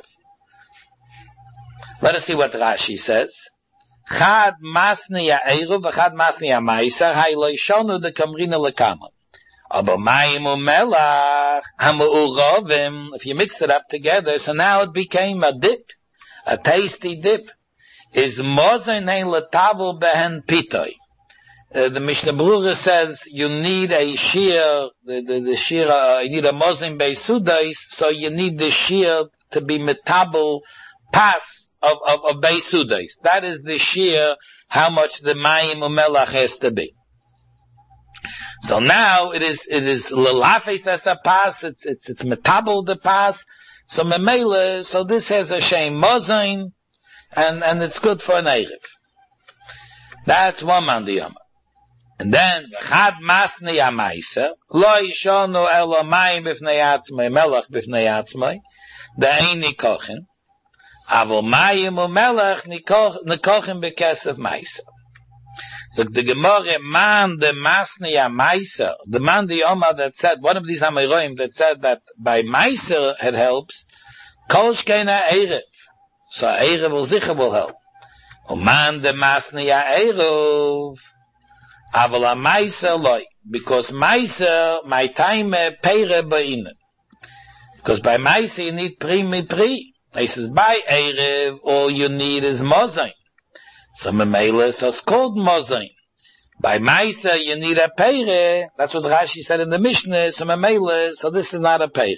Let us see what Rashi says. Chad Masniya Eruv, Chad Masniya Meiser, hay lo yishonu de kamrina lekama. Aber Mayim umelach, hamu'urovim, if you mix it up together, so now it became a dip, a tasty dip. Is mozain ein letavel behen pitoi. The Mishnah Berurah says you need a shear, the shear, you need a mozain beisudais, so you need the shear to be metabel pas of beisudais. That is the shear, how much the mayim umelach has to be. So now it is lelafes as a pas, it's metabel the pas, so memele, so this has a shem mozain, and it's good for an Eruv. That's one mandiyama. And then, Chad Masniya Meiser, Lo Yishonu Elo Mayim B'fnei Atzmoi, Melech B'fnei Atzmoi, De'ein Nikochen, Avo Mayim u'Melech Nikochen B'kesef Meiser. So the Gemara, man the Masniya Meiser, the man the Omar that said, one of these Amiroim that said that by Meiser it helps, Kol Shkeina Eruv. So Eruv will sicher will help. Man the Masniya Eruv, Avala Meiser loy, because Meiser, my time peire ba'inen. Because by Meiser you need pri. He says, by Eruv, all you need is Mozain. So Memele, so it's called Mozain. By Meiser you need a peire. That's what Rashi said in the Mishnah, so Memele, so this is not a peire.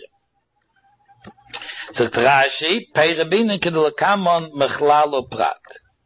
So Rashi, peire binen kedelekamon mechlalo prat.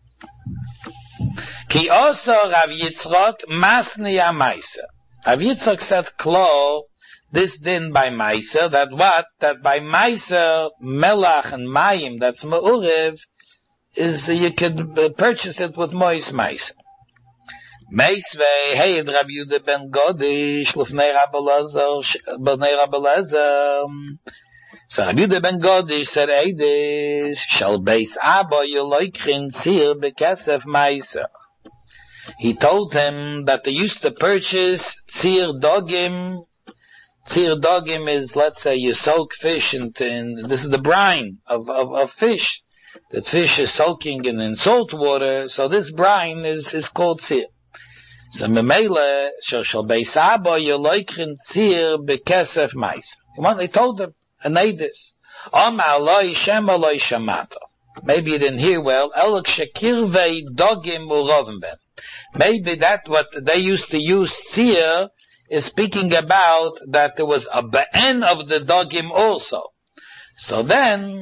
Ki also Rav Yitzchok Masniya Meiser. Rav Yitzchok said klo, this din by Meiser, that what? That by Meiser, Melach and Mayim, that's Me'urev, is you could purchase it with Mois Meiser. Meisvei, hey, Rav Yehuda ben Godish, Lufnei Rabbi Elazar. So Rav Yehuda ben Godish said, Eidish, shall beis Abba Yeloikhin Tzir Bekesef Meiser. He told him that they used to purchase tzir dogim. Tzir dogim is, let's say, you soak fish in this is the brine of fish. The fish is soaking in salt water, so this brine is called tzir. So memele shall beis Abba yeloikhin tzir bekesef meiser. They told him, and they this. Aloi shem aloi shamato. Maybe you didn't hear well. Elok shekirvei dogim urovim ben. Maybe that what they used to use tzir is speaking about that there was a be'en of the dogim also. So then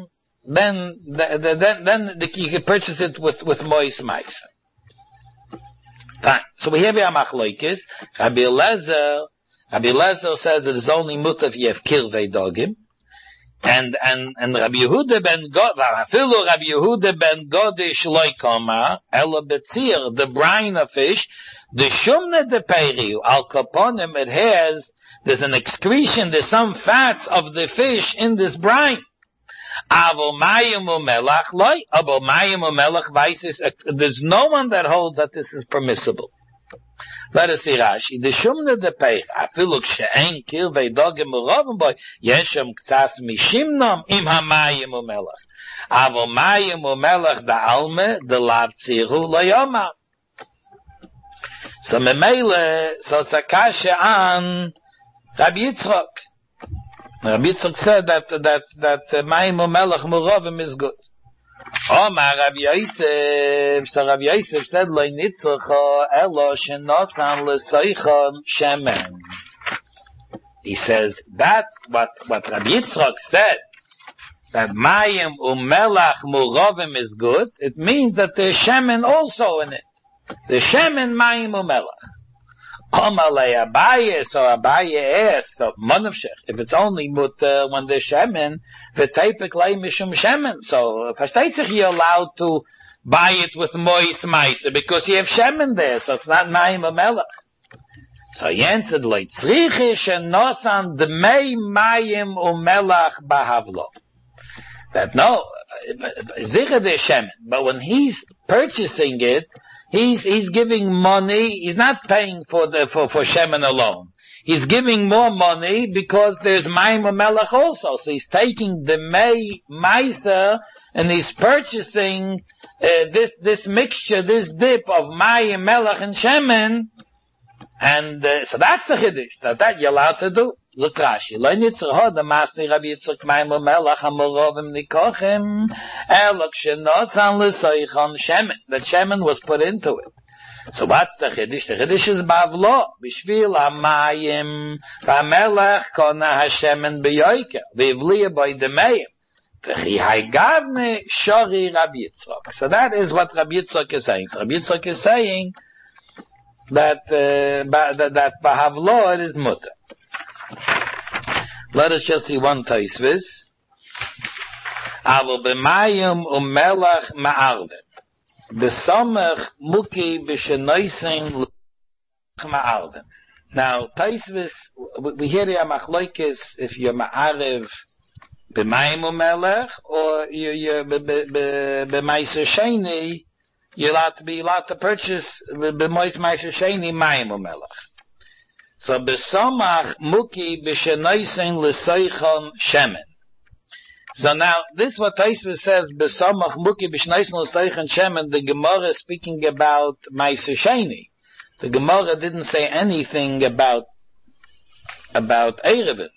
you can purchase it with mois meiser. Fine. So we have a machloikis. Rabbi Eliezer says it is only mutar if you have kirvei dogim. And Rabbi Yehuda ben Godish loikoma ela betzir, the brine of fish, the shumne de periu al kaponim, there's an excretion, there's some fats of the fish in this brine. Avo mayim umelach loy, avo mayim umelach vices. There's no one that holds that this is permissible. Let us see Rashi. The shumne de peich, afiluk she'en kirvei dogim urovim boy, yeshem ktsas mishimnom im hamayim umelach. Avo mayim umelach da alme, de lav tziru loyoma. So memele, so it's a kasha on Rabbi Yitzchak. Rabbi Yitzchak said that Mayim u'melech muravim is good. Omar Rabbi Yosef, so Rabbi Yosef said, Lo nitzcha elo shenosan l'soichon shemen. He says that what Rabbi Yitzchak said, that Mayim u'melech muravim is good, it means that there's shemen also in it. The shemen Mayim u'melech. Omar Abaye, so Abaye asked, so Monavshech, if it's only mutter when there's shemen, v'teipik lei mishum shemen. So versteht sich you're allowed to buy it with moist meise because you have shemen there, so it's not Mayim u'melech. So he answered, Lo tzriche shenosan dmei Mayim u'melech bahavlo. That no, zicher there's shemen, but when he's purchasing it, he's giving money. He's not paying for shemen alone. He's giving more money because there's mayim u'melech also. So he's taking the meiser and he's purchasing this mixture, this dip of mayim, melech, and shemen. And so that's the chiddush that you're allowed to do. Look Rashi. Lo nitzcha the master Rabbi Yitzchak mayim u'melech hamurovim nikochim elok shenosan l'soichon shemen. That shemen was put into it. So what's the chiddush? The chiddush is bavlo b'shvil hamayim v'hamelech kona hashemen b'yoyker v'ivliya by the mayim v'chi haygavne shori Rabbi Yitzchak. So that is what Rabbi Yitzchak is saying. So Rabbi Yitzchak is saying that bahavlo it is mutter. Let us just see one taisvis. Avo b'mayim u'melech ma'arvim. B'samech muki b'shenoisen ma'arvim. Now, taisvis, we hear the machloikis if you're ma'arv b'mayim u'melech or you're b'maiser sheni, you're allowed to purchase b'maiser sheni mayim u'melech. So besamach muki b'shenoisen l'soichon shemen. So now this what Taisva says besamach muki b'shenoisen l'soichon shemen. The Gemara is speaking about meiser sheni. The Gemara didn't say anything about Erevin.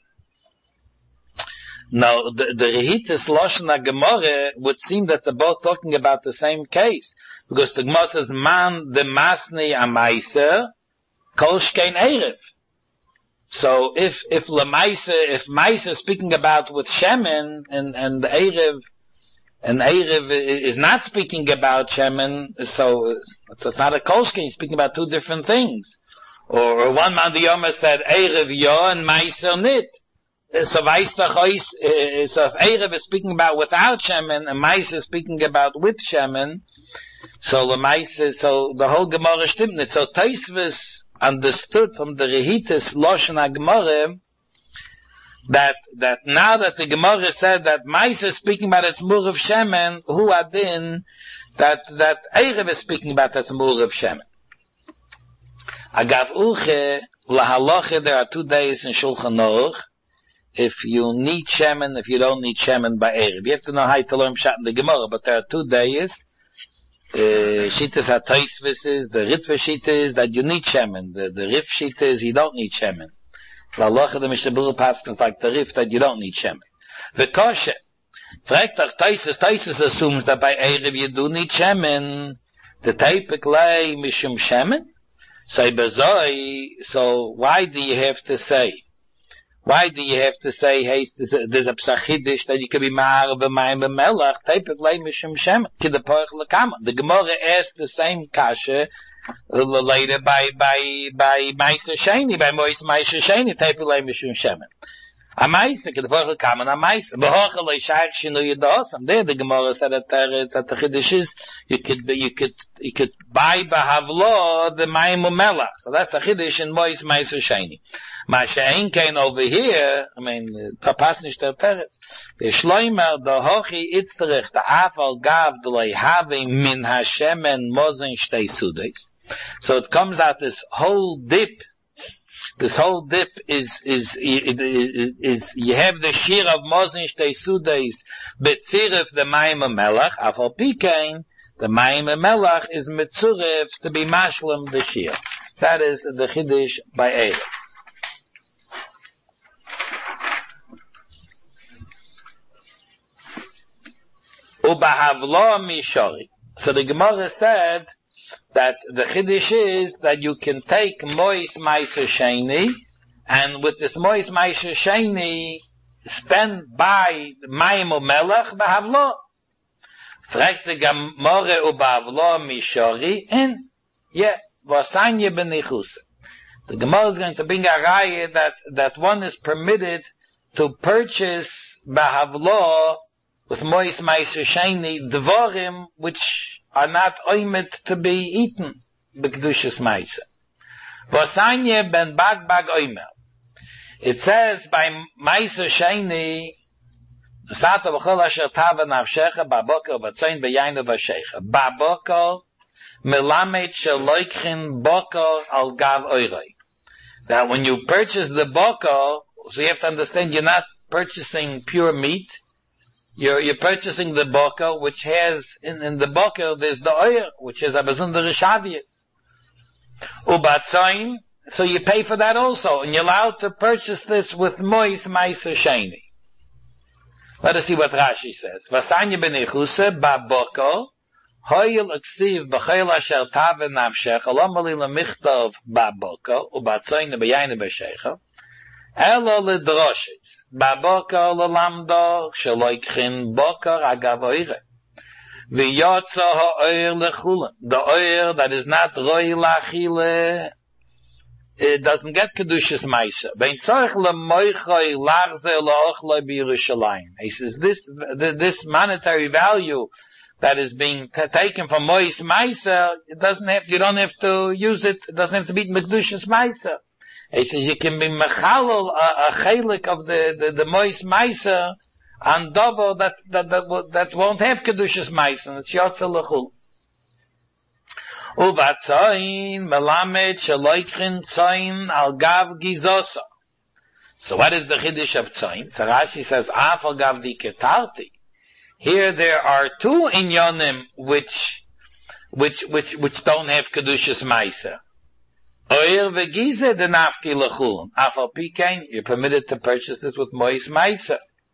Now the Rehitis Lashon Gemara would seem that they're both talking about the same case because the Gemara says man the masni a meiser kol shkein Erev. So if Maisa is speaking about with Shemen and Erev is not speaking about Shemen, so it's not a kolshkin, he's speaking about two different things. Or one man the Yomer said Erev yo and Maisa nit. So so if Erev is speaking about without Shemen and Maisa is speaking about with Shemen, so the whole Gemara stimmt nicht. So Taisvis understood from the Rehitis Lashon HaGemara that now that the Gemara said that Maisa is speaking about its Murav Shemen, who adin that Erev is speaking about its Murav Shemen. Agav Uche lahalacha, there are 2 days in Shulchan Aruch. If you need Shemen, if you don't need Shemen by Erev, you have to know how to learn Pshat in the Gemara. But there are 2 days. Shittas HaTaisvis is, the Ritva Shita is that you need Shemen. The Rif Shita is you don't need Shemen. The Halacha the Mishnah Berurah Paskins like the Rif that you don't need Shemen. The Kosher, fragt doch Taisus assumes that by Erev you do need Shemen. The Teipik lei mishum Shemen. So why do you have to say, hey, there's a psachidish that you can be ma'ar b'mayim b'melech, teipik lei mishum shemen, ki the porach l'kama. The Gemara asked the same kasha later by Meiser Sheni, by Mois Meiser Sheni, teipik lei mishum shemen. A Meiser, ki the porach l'kama, a Meiser. B'hocha lei shaykh shinu yedosam. There the Gemara said that the chiddush is, you could buy b'havlo the mayim u'melech. So that's a chiddush in Mois Meiser Sheni. Masha'in kain over here, papas nicht der Teretz. Beschleimer, the hochi itzterich, the afal gav, the leihave min hashemen mozen shtei sudes. So it comes out this whole dip is you have the shir of mozen shtei sudes, betzirif the mayim melach, afal pikein, the mayim melach is mitzurif to be mashlam the shir. That is the Chiddush by Erev. Ubahavlo mishori. So the Gemara said that the Chiddush is that you can take Mois Meiser Sheni, and with this Mois Meiser Sheni, spend by Mayim Umelech Bahavlo. Fragt the Gemara Ubahavlo mishori, and Vasanye benichuse. The Gemara is going to bring a raya that one is permitted to purchase Bahavlo with Mois Meiser Sheni Dvorim which are not oimet to be eaten b'kedushas Meiser. Vasanye ben Bagbag oimer. It says by Meiser Sheni Sato v'chol asher tava nafshecha ba'boker v'tzoyin b'yaynu v'shecha ba'boker melamed sheloikhin boker al gav oiroi. That when you purchase the boker, so you have to understand you're not purchasing pure meat. You're purchasing the boker, which has in the boker there's the oil, which is a besondere shavius. Ubatzoin, so you pay for that also, and you're allowed to purchase this with mois meiser sheni. Let us see what Rashi says. Vasanya benichuse ba boker hoyel aksiv b'chayil asher tave nafshech alomali lemichtov ba boker ubatzoin b'yayin b'shecha elo lidroshet. Baboker lelamdo sheloikhin boker agav oire. V'yotza ha'oir lechulen. The oir that is not roi lachile, it doesn't get kedushas meiser. Vein tzorich lemoichoi lachze lo'ochloi b'Yerushalayim. He says this monetary value that is being taken from mois meiser, you don't have to use it. It doesn't have to be kedushas meiser. He says you can be mechalol a chelik of the mois meiser and double that won't have kedushas meiser. It's yotze lechul. Uvatzoin melamed sheloikhin tzoin al gav gizosa. So what is the chiddush of tzoin? So Rashi says af al gav di ketarti. Here there are two inyonim which don't have kedushas meiser. Oir v'gize de nafki lechulun. Afal pikein, you're permitted to purchase this with mois meiser.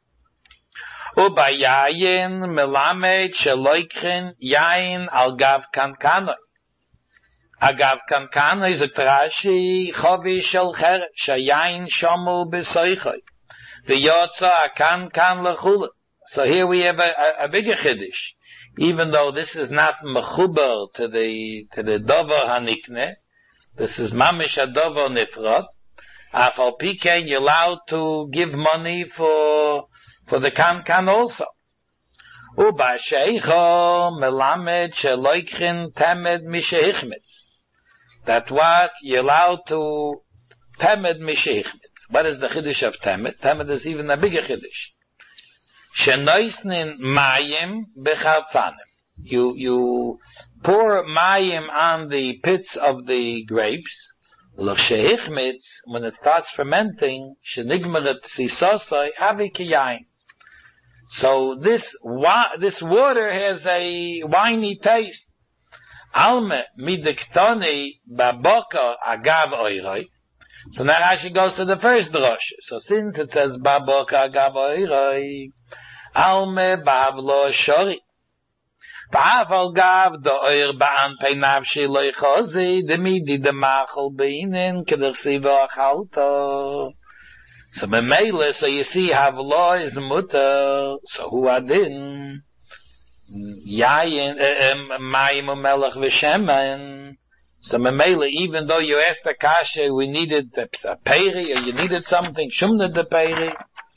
Ubayayin melamed sheloikhin yayin al gav kankanoi. Agav kankanoi is a trashi chovi shel cher shayayin shomu b'soichoi. V'yotza akan kan lechulun. So here we have a bigger chiddush. Even though this is not mechuber to the dover hanikne, this is mamish adovo nifrot. Afal pikein, you're allowed to give money for the kan also. Uba sheicho melamed sheloikhin temed misheichmitz. That what you're allowed to temed misheichmitz. What is the chiddush of temed? Temed is even a bigger chiddush. Shenoisnin mayim bechartzanim. You pour mayim on the pits of the grapes. L'sheichmitz, when it starts fermenting, shenigmeret sisosai avi kiyayin. So this water has a winey taste. Alme midiktoni baboka agav oiroi. So now Rashi goes to the first drosha. So since it says baboka agav oiroi, alme bavlo shori. Ba'afal gav do oir ba'an peinavshi loy chozi, demidi demachol beinin kedersiva achalto. So memele, so you see, havlo is mutter, so hu adin, yayin, mayim umelech v'shemen. So memele, even though you asked the kasha, we needed a peri, or you needed something, shumna de peri.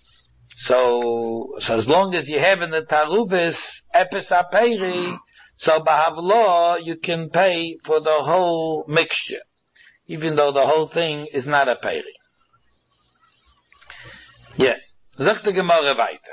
So as long as you have in the taruvis epis aperi, so bahavlo you can pay for the whole mixture, even though the whole thing is not a peri. Yeah, sagt die Gemara weiter.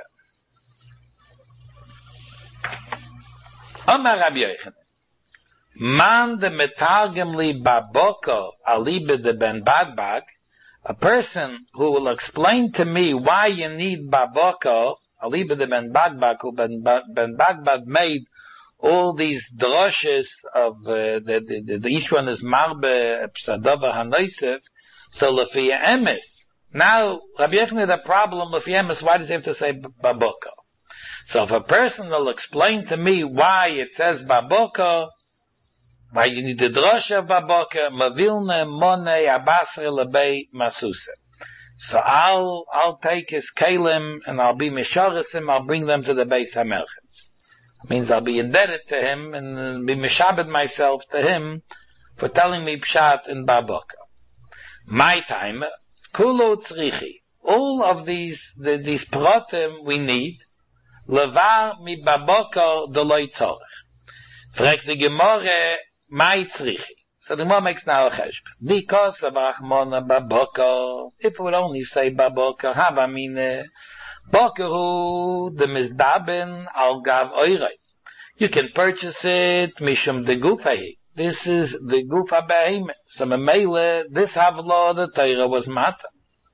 Amar Rabbi Yochanan, man de metargem li baboko alibe de ben badbag. A person who will explain to me why you need baboko, aliba de ben bagbak, who ben bagbak made all these droshes of, the each one is marbe, psadava hanoisef, so lefi emes. Now, Rabbi Yochanan had a problem with Yemes. Why does he have to say Baboko? So if a person will explain to me why it says Baboko, why you need the drosha of Baboko, Mavilne, Mone, Abasre, Lebei, Masuse. So I'll take his kalim and I'll be Mishoresim, I'll bring them to the Beis HaMelchitz. It means I'll be indebted to him and be Mishabed myself to him for telling me Pshat in Baboko. My time, Kulo tzrichi. All of these pratim we need. Levar mi baboko deloi tzorech. Frag the Gemara, my tzrichi. So the Gemara makes now a cheshbon. Because of Rachmona baboko, if we would only say baboko, hava mine, bokeru the mizdaben al gav oirei. You can purchase it mishum de gufahi. This is the gufa behemoth. So memele, this havla, the Torah was mata.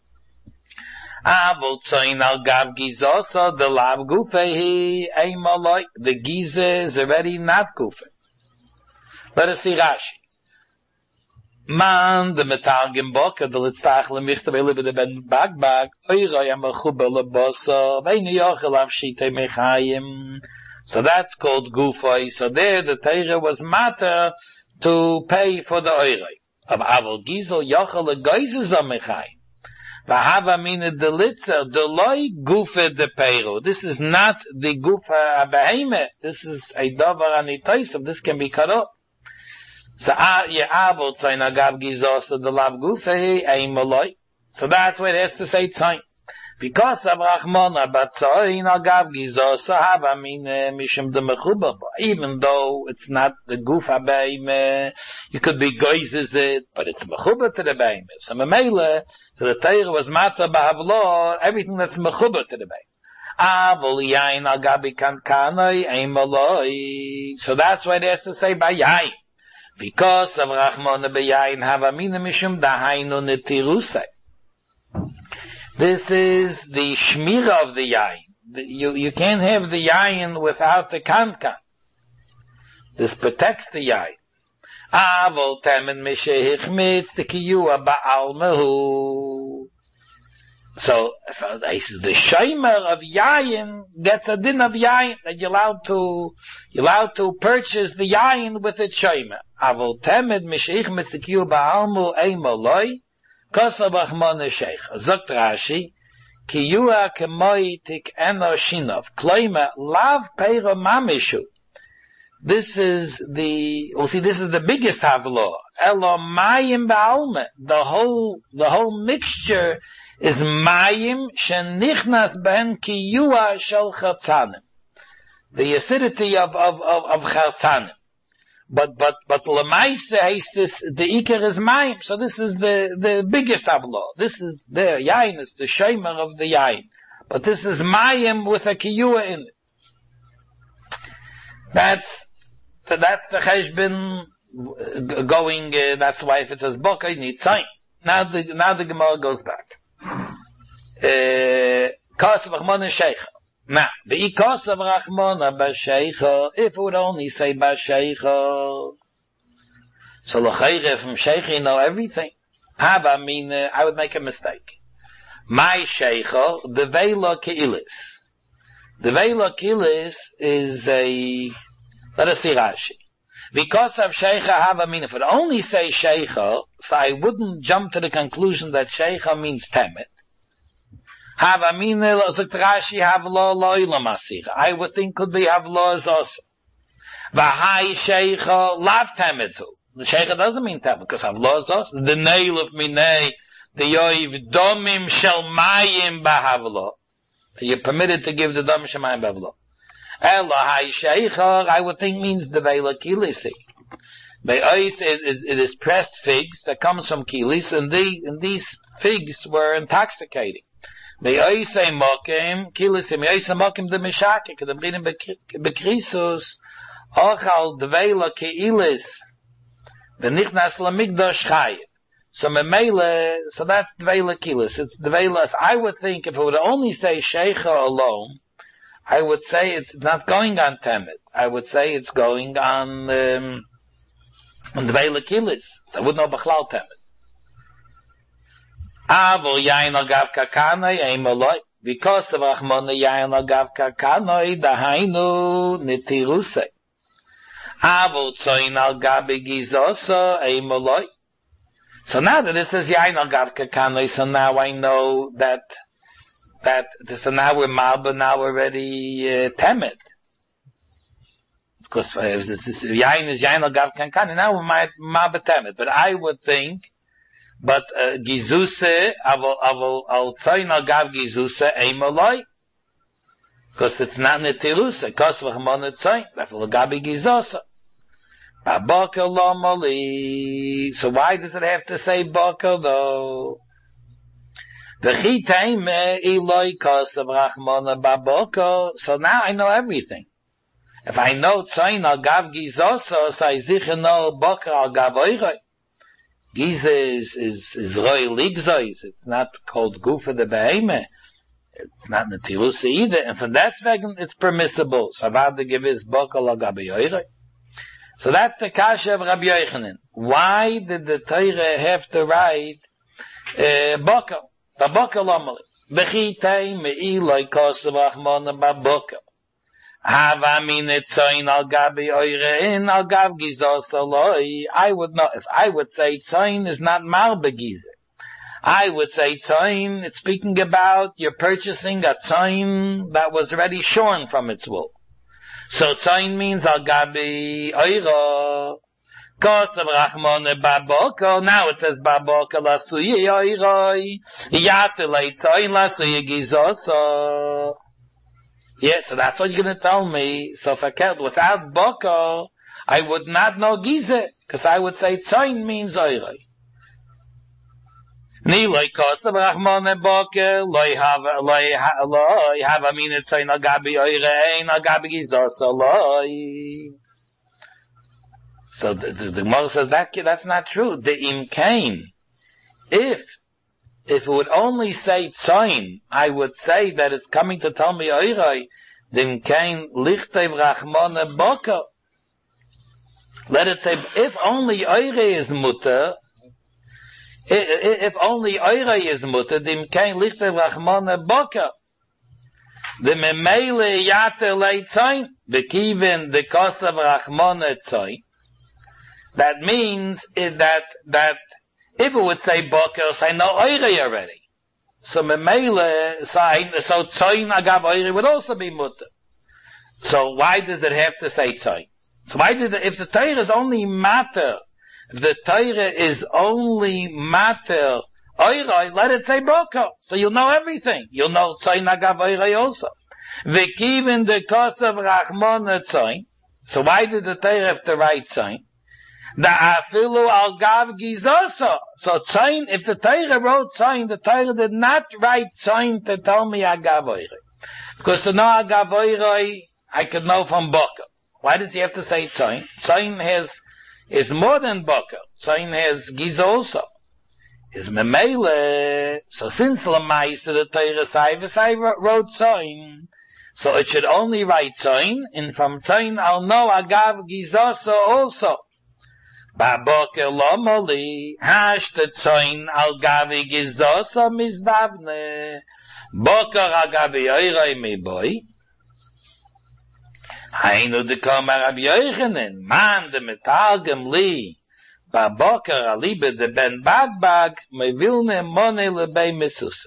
Avol tzoin al gav gizoso, the lav gufehi, eimaloi. The gize is already not gufe. Let us see Rashi. Man, the metalgim boka, the litztach lemichte believe the ben bagbag, oiroi amachuba leboso, veini yochel av shite mechayim. So that's called gufoi. So there the Torah was matter to pay for the oiroi. Of avol gizel yochel legoizes amechayim. V'hava mina delitzer deloi gufa de peiru. This is not the gufa abahime. This is a davar anitoisav. This can be cut off. So ye'avol tzayin agav gizos the lav gufa eimaloi. So that's why it has to say tzayin. Because of Rachmona batzoyin agav gizos hava mina mishum de mechuba. Even though it's not the gufa abahime, you could be goizes it, but it's mechuba to the abahime. So memele. So the Torah was matzah b'havlo, everything that's mechuba to the bayim. Avol yain al gabi kankanoi eimaloi. So that's why it has to say by yain. Because of Rachmona b'yain havamina mishum dahainu netirusai. This is the shmira of the yain. You can't have the yain without the kankan. This protects the yain. Avol temen mishehichmitz the kiyua ba'almehu. So the shomer of yayin gets a din of yayin that you're allowed to purchase the yayin with its shomer. Avol temen mishehichmitz the kiyua ba'almehu eimaloi kosav achmona sheikh. Zokt Rashi kiyua kemoi tik eno shinov kloima lav peiro mamishu. This is the biggest havlo. Elo mayim ba'alme. The whole mixture is mayim shenichnas ben kiyua shel chatzanim. The acidity of chatzanim. But lemaise the ikar is mayim. So this is the biggest havlo. This is the yain, it's the shomer of the yain. But this is mayim with a kiyua in it. That's the cheshbon going, that's why if it says boka, you need sign. Now the Gemara goes back. Kosav Rachmona sheikha. Now, the kosav Rachmona b'sheikha, if it would only say b'sheikha, so l'chayre from sheikha you know everything. I mean, I would make a mistake. My sheikha, the vela keilis. The vela keilis is let us see Rashi. Because of Sheikha Hava mean, if it only say Sheikha, so I wouldn't jump to the conclusion that Sheikha means Temet. Hava mean, Rashi Havlo Loila Masira. I would think could be Havlo is also. Vahai Sheikha Lav Temetu. The Sheikha doesn't mean Temet, because Havlo is also. The nail of Minei, the Yoiv Domim Shel Mayim Bahavlo. You're permitted to give the Domim Shel Mayim Bahavlo. Elohai Sheikha, I would think means the Vela Kilisi. It is pressed figs that comes from Kilis, and these figs were intoxicating. They say Mokim, Kilisi, they say Mokim the Mishake, the Brinim Bekrisus, Ochal the Vela Kilis, the Nichnas Lamigdash Chayim. So Memele, so that's the Vela Kilis. It's the Vela, I would think if it would only say Sheikha alone, I would say it's not going on Temet. I would say it's going on the Veilakilis. I would know Bechlal Temet. Avo yain agav kakanoi eimoloi. Because of Rachmona yain agav kakanoi, dahainu nitirusei. Avo tzoin al gabi gizoso eimoloi. So now that it says yain agav kakanoi, so now I know that so now we're malba, now we're already temet. Because yain is yain agav kakanoi, now we're malba temet. But I would think, but gizuse al tzayin al gav gizuse eimoloi, because it's not netiruse, because v'chmon tzayin, therefore gabi gizosa. Baboker lo moli. So why does it have to say boker though? V'chi teime iloi kosav rachmona baboker. So now I know everything. If I know tzayin al gav gizosa, so I sicher know boker al gav oiroi. Giza is roi ligzois. It's not called gufa de beheme. It's not netirusa either. And from that wegen, it's permissible. So about to give his bokel al gabi oiroi. So that's the kasha of Rabbi Yochanan. Why did the Torah have to write bokel? The bokel omali. Bechitei me'iloi kosav rachmona babokel. Hava mine tzoin al gabi oirein al gav gizos aloi. I would know, if I would say tzoin is not malbe gize. I would say tzoin, it's speaking about you're purchasing a tzoin that was already shorn from its wool. So tzoin means al gabi oiro. Kosav rachmone baboko. Now it says baboko lasuye oiroi. Yatelei tzoin lasuye gizoso. Yeah, so that's what you're going to tell me. So if I can't, without boko, I would not know gize, because I would say tzoin means oiroi. Ni loy kosav rachmone boke, loy hava mine tzoin al gabi oirein, al gabi gizoso loy. So the Gemara says that's not true. The imkain, if it would only say tzoin, I would say that it's coming to tell me oiroi. The imkain lichtev rachmone boke. Let it say, if only oiroi is mutter, if only oiroi is mutter, the imkain lichtev rachmone boke. The memele yate lei tzoin, bekiven the kosav rachmone tzoin. That means that if it would say boker, so I know oirei already. So memele, so tzoin agav oirei would also be mutter. So why does it have to say tzoin? So why if the Torah is only matter, the Torah is only matter oirei, let it say boker. So you'll know everything. You'll know tzoin agav oirei also. V'kivin de kosav rachmona tzoin. So why did the Torah have to write tzoin? The afilu al gav gizoso. So tzayin, if the Torah wrote tzayin, the Torah did not write tzayin to tell me agav oiroi. Because to know agav oiroi, I could know from boker. Why does he have to say tzayin? Tzayin is more than boker. Tzayin has gizo also. Is memele. So since Lamais to the Torah Sai wrote tzayin, so it should only write tzayin, and from tzayin I'll know agav gizoso also. Baboker lo moli, hashte tzoin al gavi gizoso mizdavne, boker al gavi oiroi mi boy. Hainu de koma Rabbi Yochanan, man de metalgem li, baboker alibe de ben badbag, me vilne mone lebei mesusa.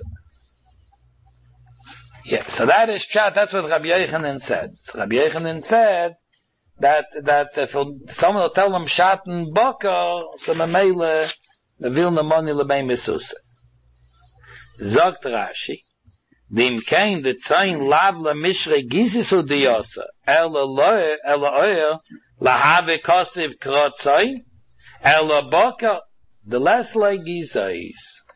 Yeah, so that's what Rabbi Yochanan said. So Rabbi Yochanan said, that if someone will tell them shaten boker, so memele vilna moni lebei mesusa. Zogt Rashi, dim kein de tzayin lav la mishre gizisu diyosa, ela oyer la have kosiv krotzoi, ela boker, the less like gizais.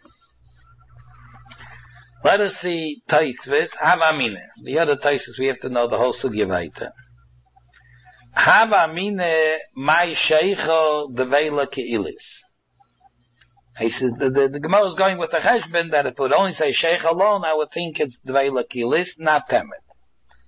Let us see Taisvis, Havamine. The other Taisvis we have to know the whole sugya weiter. Hava mine mai sheicho de vela keilis. He says the Gemara is going with the cheshbon that if it would only say sheich alone, I would think it's de vela keilis, not temet.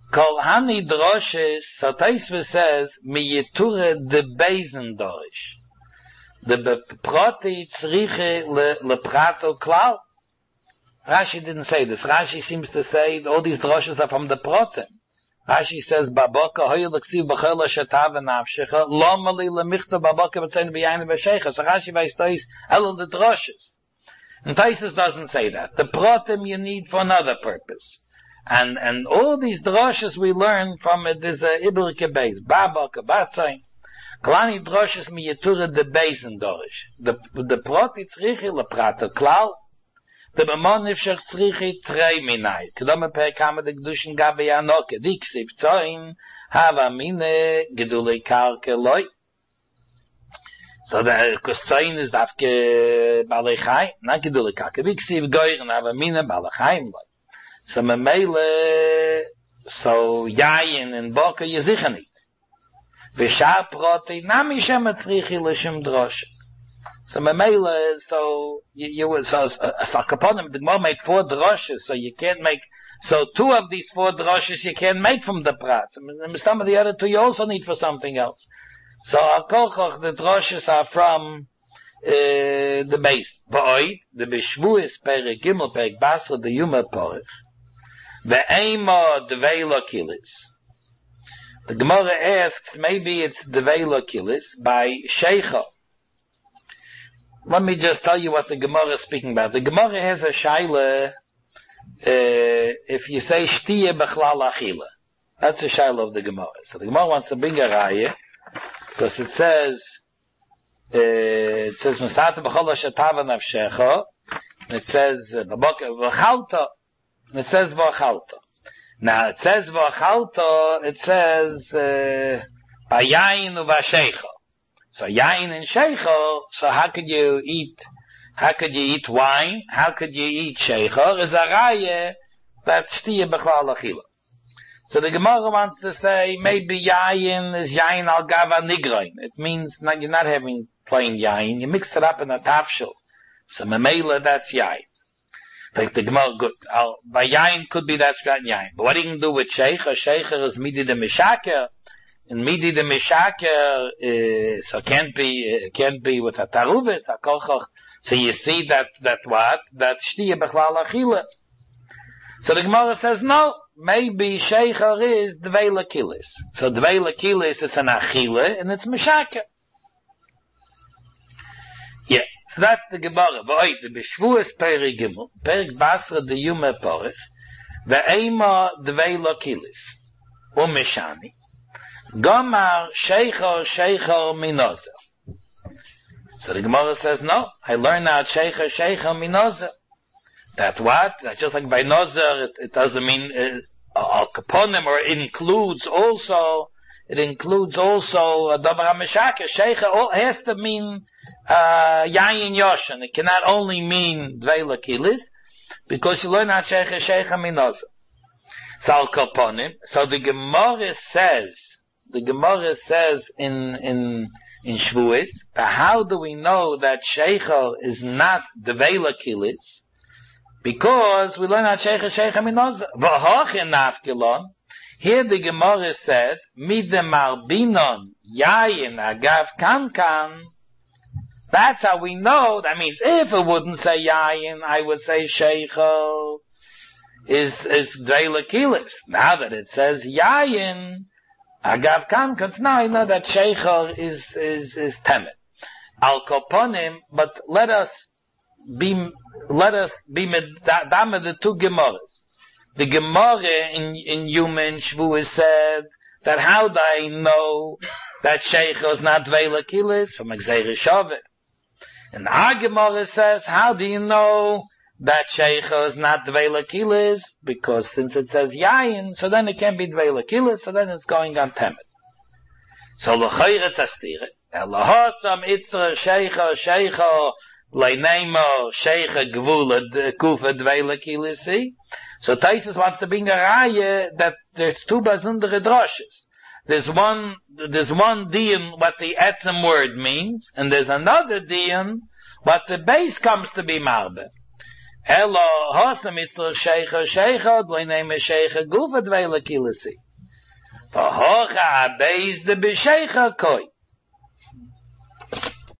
Kol hani droshes, so Taisva says, mi yiture de beisen dorish. The proti tzriche le prato klau. Rashi didn't say this. Rashi seems to say all these droshes are from the protim. Rashi says, Baboka hoyu l'ksiv b'chela shetav v'nafshecha, lo mali l'michta baboka b'tzein b'yayin v'shecha. So Rashi v'aystois, elo the droshes. And Taisus doesn't say that. The protim you need for another purpose. And all these droshes we learn from it is a ibrike base. Baboka, batzain. Klani droshes mi yitura de beisen dorish. The proti tzrichi le prato klau. The Mamon Nifshach Tzrichi Trei Minai. Kedome Per Kama de Gdushin Gabi Anoke. Diksib Tzoin Hava Mine Gedulei Karke Loi. So the Tzoin is Dafke Balechai, not Gedulei Karke. Diksib Goyren Hava Mine Balechaim Loi. So Memele, so Yayin and Boka Yezichanit. Vishar Proti Nami Shem Tzrichi L'Shem Droshe. So Mamela, so you would so Kaponim, the Gemara made 4 droshes, so you can't make, so 2 of these 4 droshes you can't make from the prats. And some of the other 2 you also need for something else. So Al Kolchoch, the droshes are from the base. Ba'oi, the Bishvuis Perek Gimel Perek Basra, the Yuma Porich. The Eima Devela Kilis. The Gemara asks, maybe it's Devela Kilis by Sheicha. Let me just tell you what the Gemara is speaking about. The Gemara has a shaila, if you say shtiye b'chlal achila. That's a shaila of the Gemara. So the Gemara wants to bring a raya, because it says, Nusata b'chol ha'shatava nafshecha, and it says, v'chalta, and it says v'chalta. Now it says v'chalta, it says, b'yayin u'v'ashecha. So yain and sheicha, so how could you eat wine? How could you eat sheicha? Is a raya that shtiye b'chlal achila. So the Gemara wants to say, maybe yain is yain al gava nigrain. It means you're not having plain yain, you mix it up in a tafshil. So memela, that's yain. Like the Gemara, good. By yain could be that's got yain. But what do you can do with sheicha? Sheicha is midi de mishaker. And midi the mishaker, so can't be with a taruvis, a kolchoch. So you see that what? That shtiye b'chlal achila. So the Gemara says, no, maybe sheicher is dveila kilis. So dveila kilis is an achila, and it's mishaker. Yeah, so that's the Gemara. V'oi, the b'shvuas Perek Gimel, Perek Basra de Yuma Porich, ve'ema dveila kilis, u'meshani. Gomar Sheicher Minozer. So the Gemara says, no, I learned out Sheicher Minozer. That what? That just like by Nozer, it doesn't mean Al Kaponim, or it includes also a Davar HaMeshakeh. Sheicher has to mean Yayin Yoshan. It cannot only mean Dveila Kilis, because you learn out Sheicher Minozer. So Al Kaponim. So the Gemara says in Shvuis, how do we know that Sheicher is not Devela Kilis? Because we learn out Sheicher Minozer. V'hochin nafkilon. Here the Gemara said, Midem Arbinon Yayin Agav Kankan. That's how we know. That means if it wouldn't say Yayin, I would say Sheicher is Devela Kilis. Now that it says Yayin, Agav Kankan, now I know that Sheicher is Temet. Al Koponim, but let us be medame the 2 Gemaras. The Gemara in Yumin Shvuah said that how do I know that Sheicher is not Dveila Kilis? From Gzeira Shaveh. And our Gemara says, how do you know that Sheicher is not Dveila Kilis? Because since it says Yayin, so then it can't be Dveila Kilis, so then it's going on Temet. So l'chayre tzastire. Elahosam itzra Sheicher Leinemo Sheicher Gvula Kufa Dveila Kilisi. So Taisus wants to bring a raya that there's 2 bazundere droshes. There's one diyan what the etzem word means, and there's another diyan what the base comes to be marbe. Elo hosa mitzvah shecha do name shecha gufa dveila kilasi. Vahocha abeis de beshecha koi.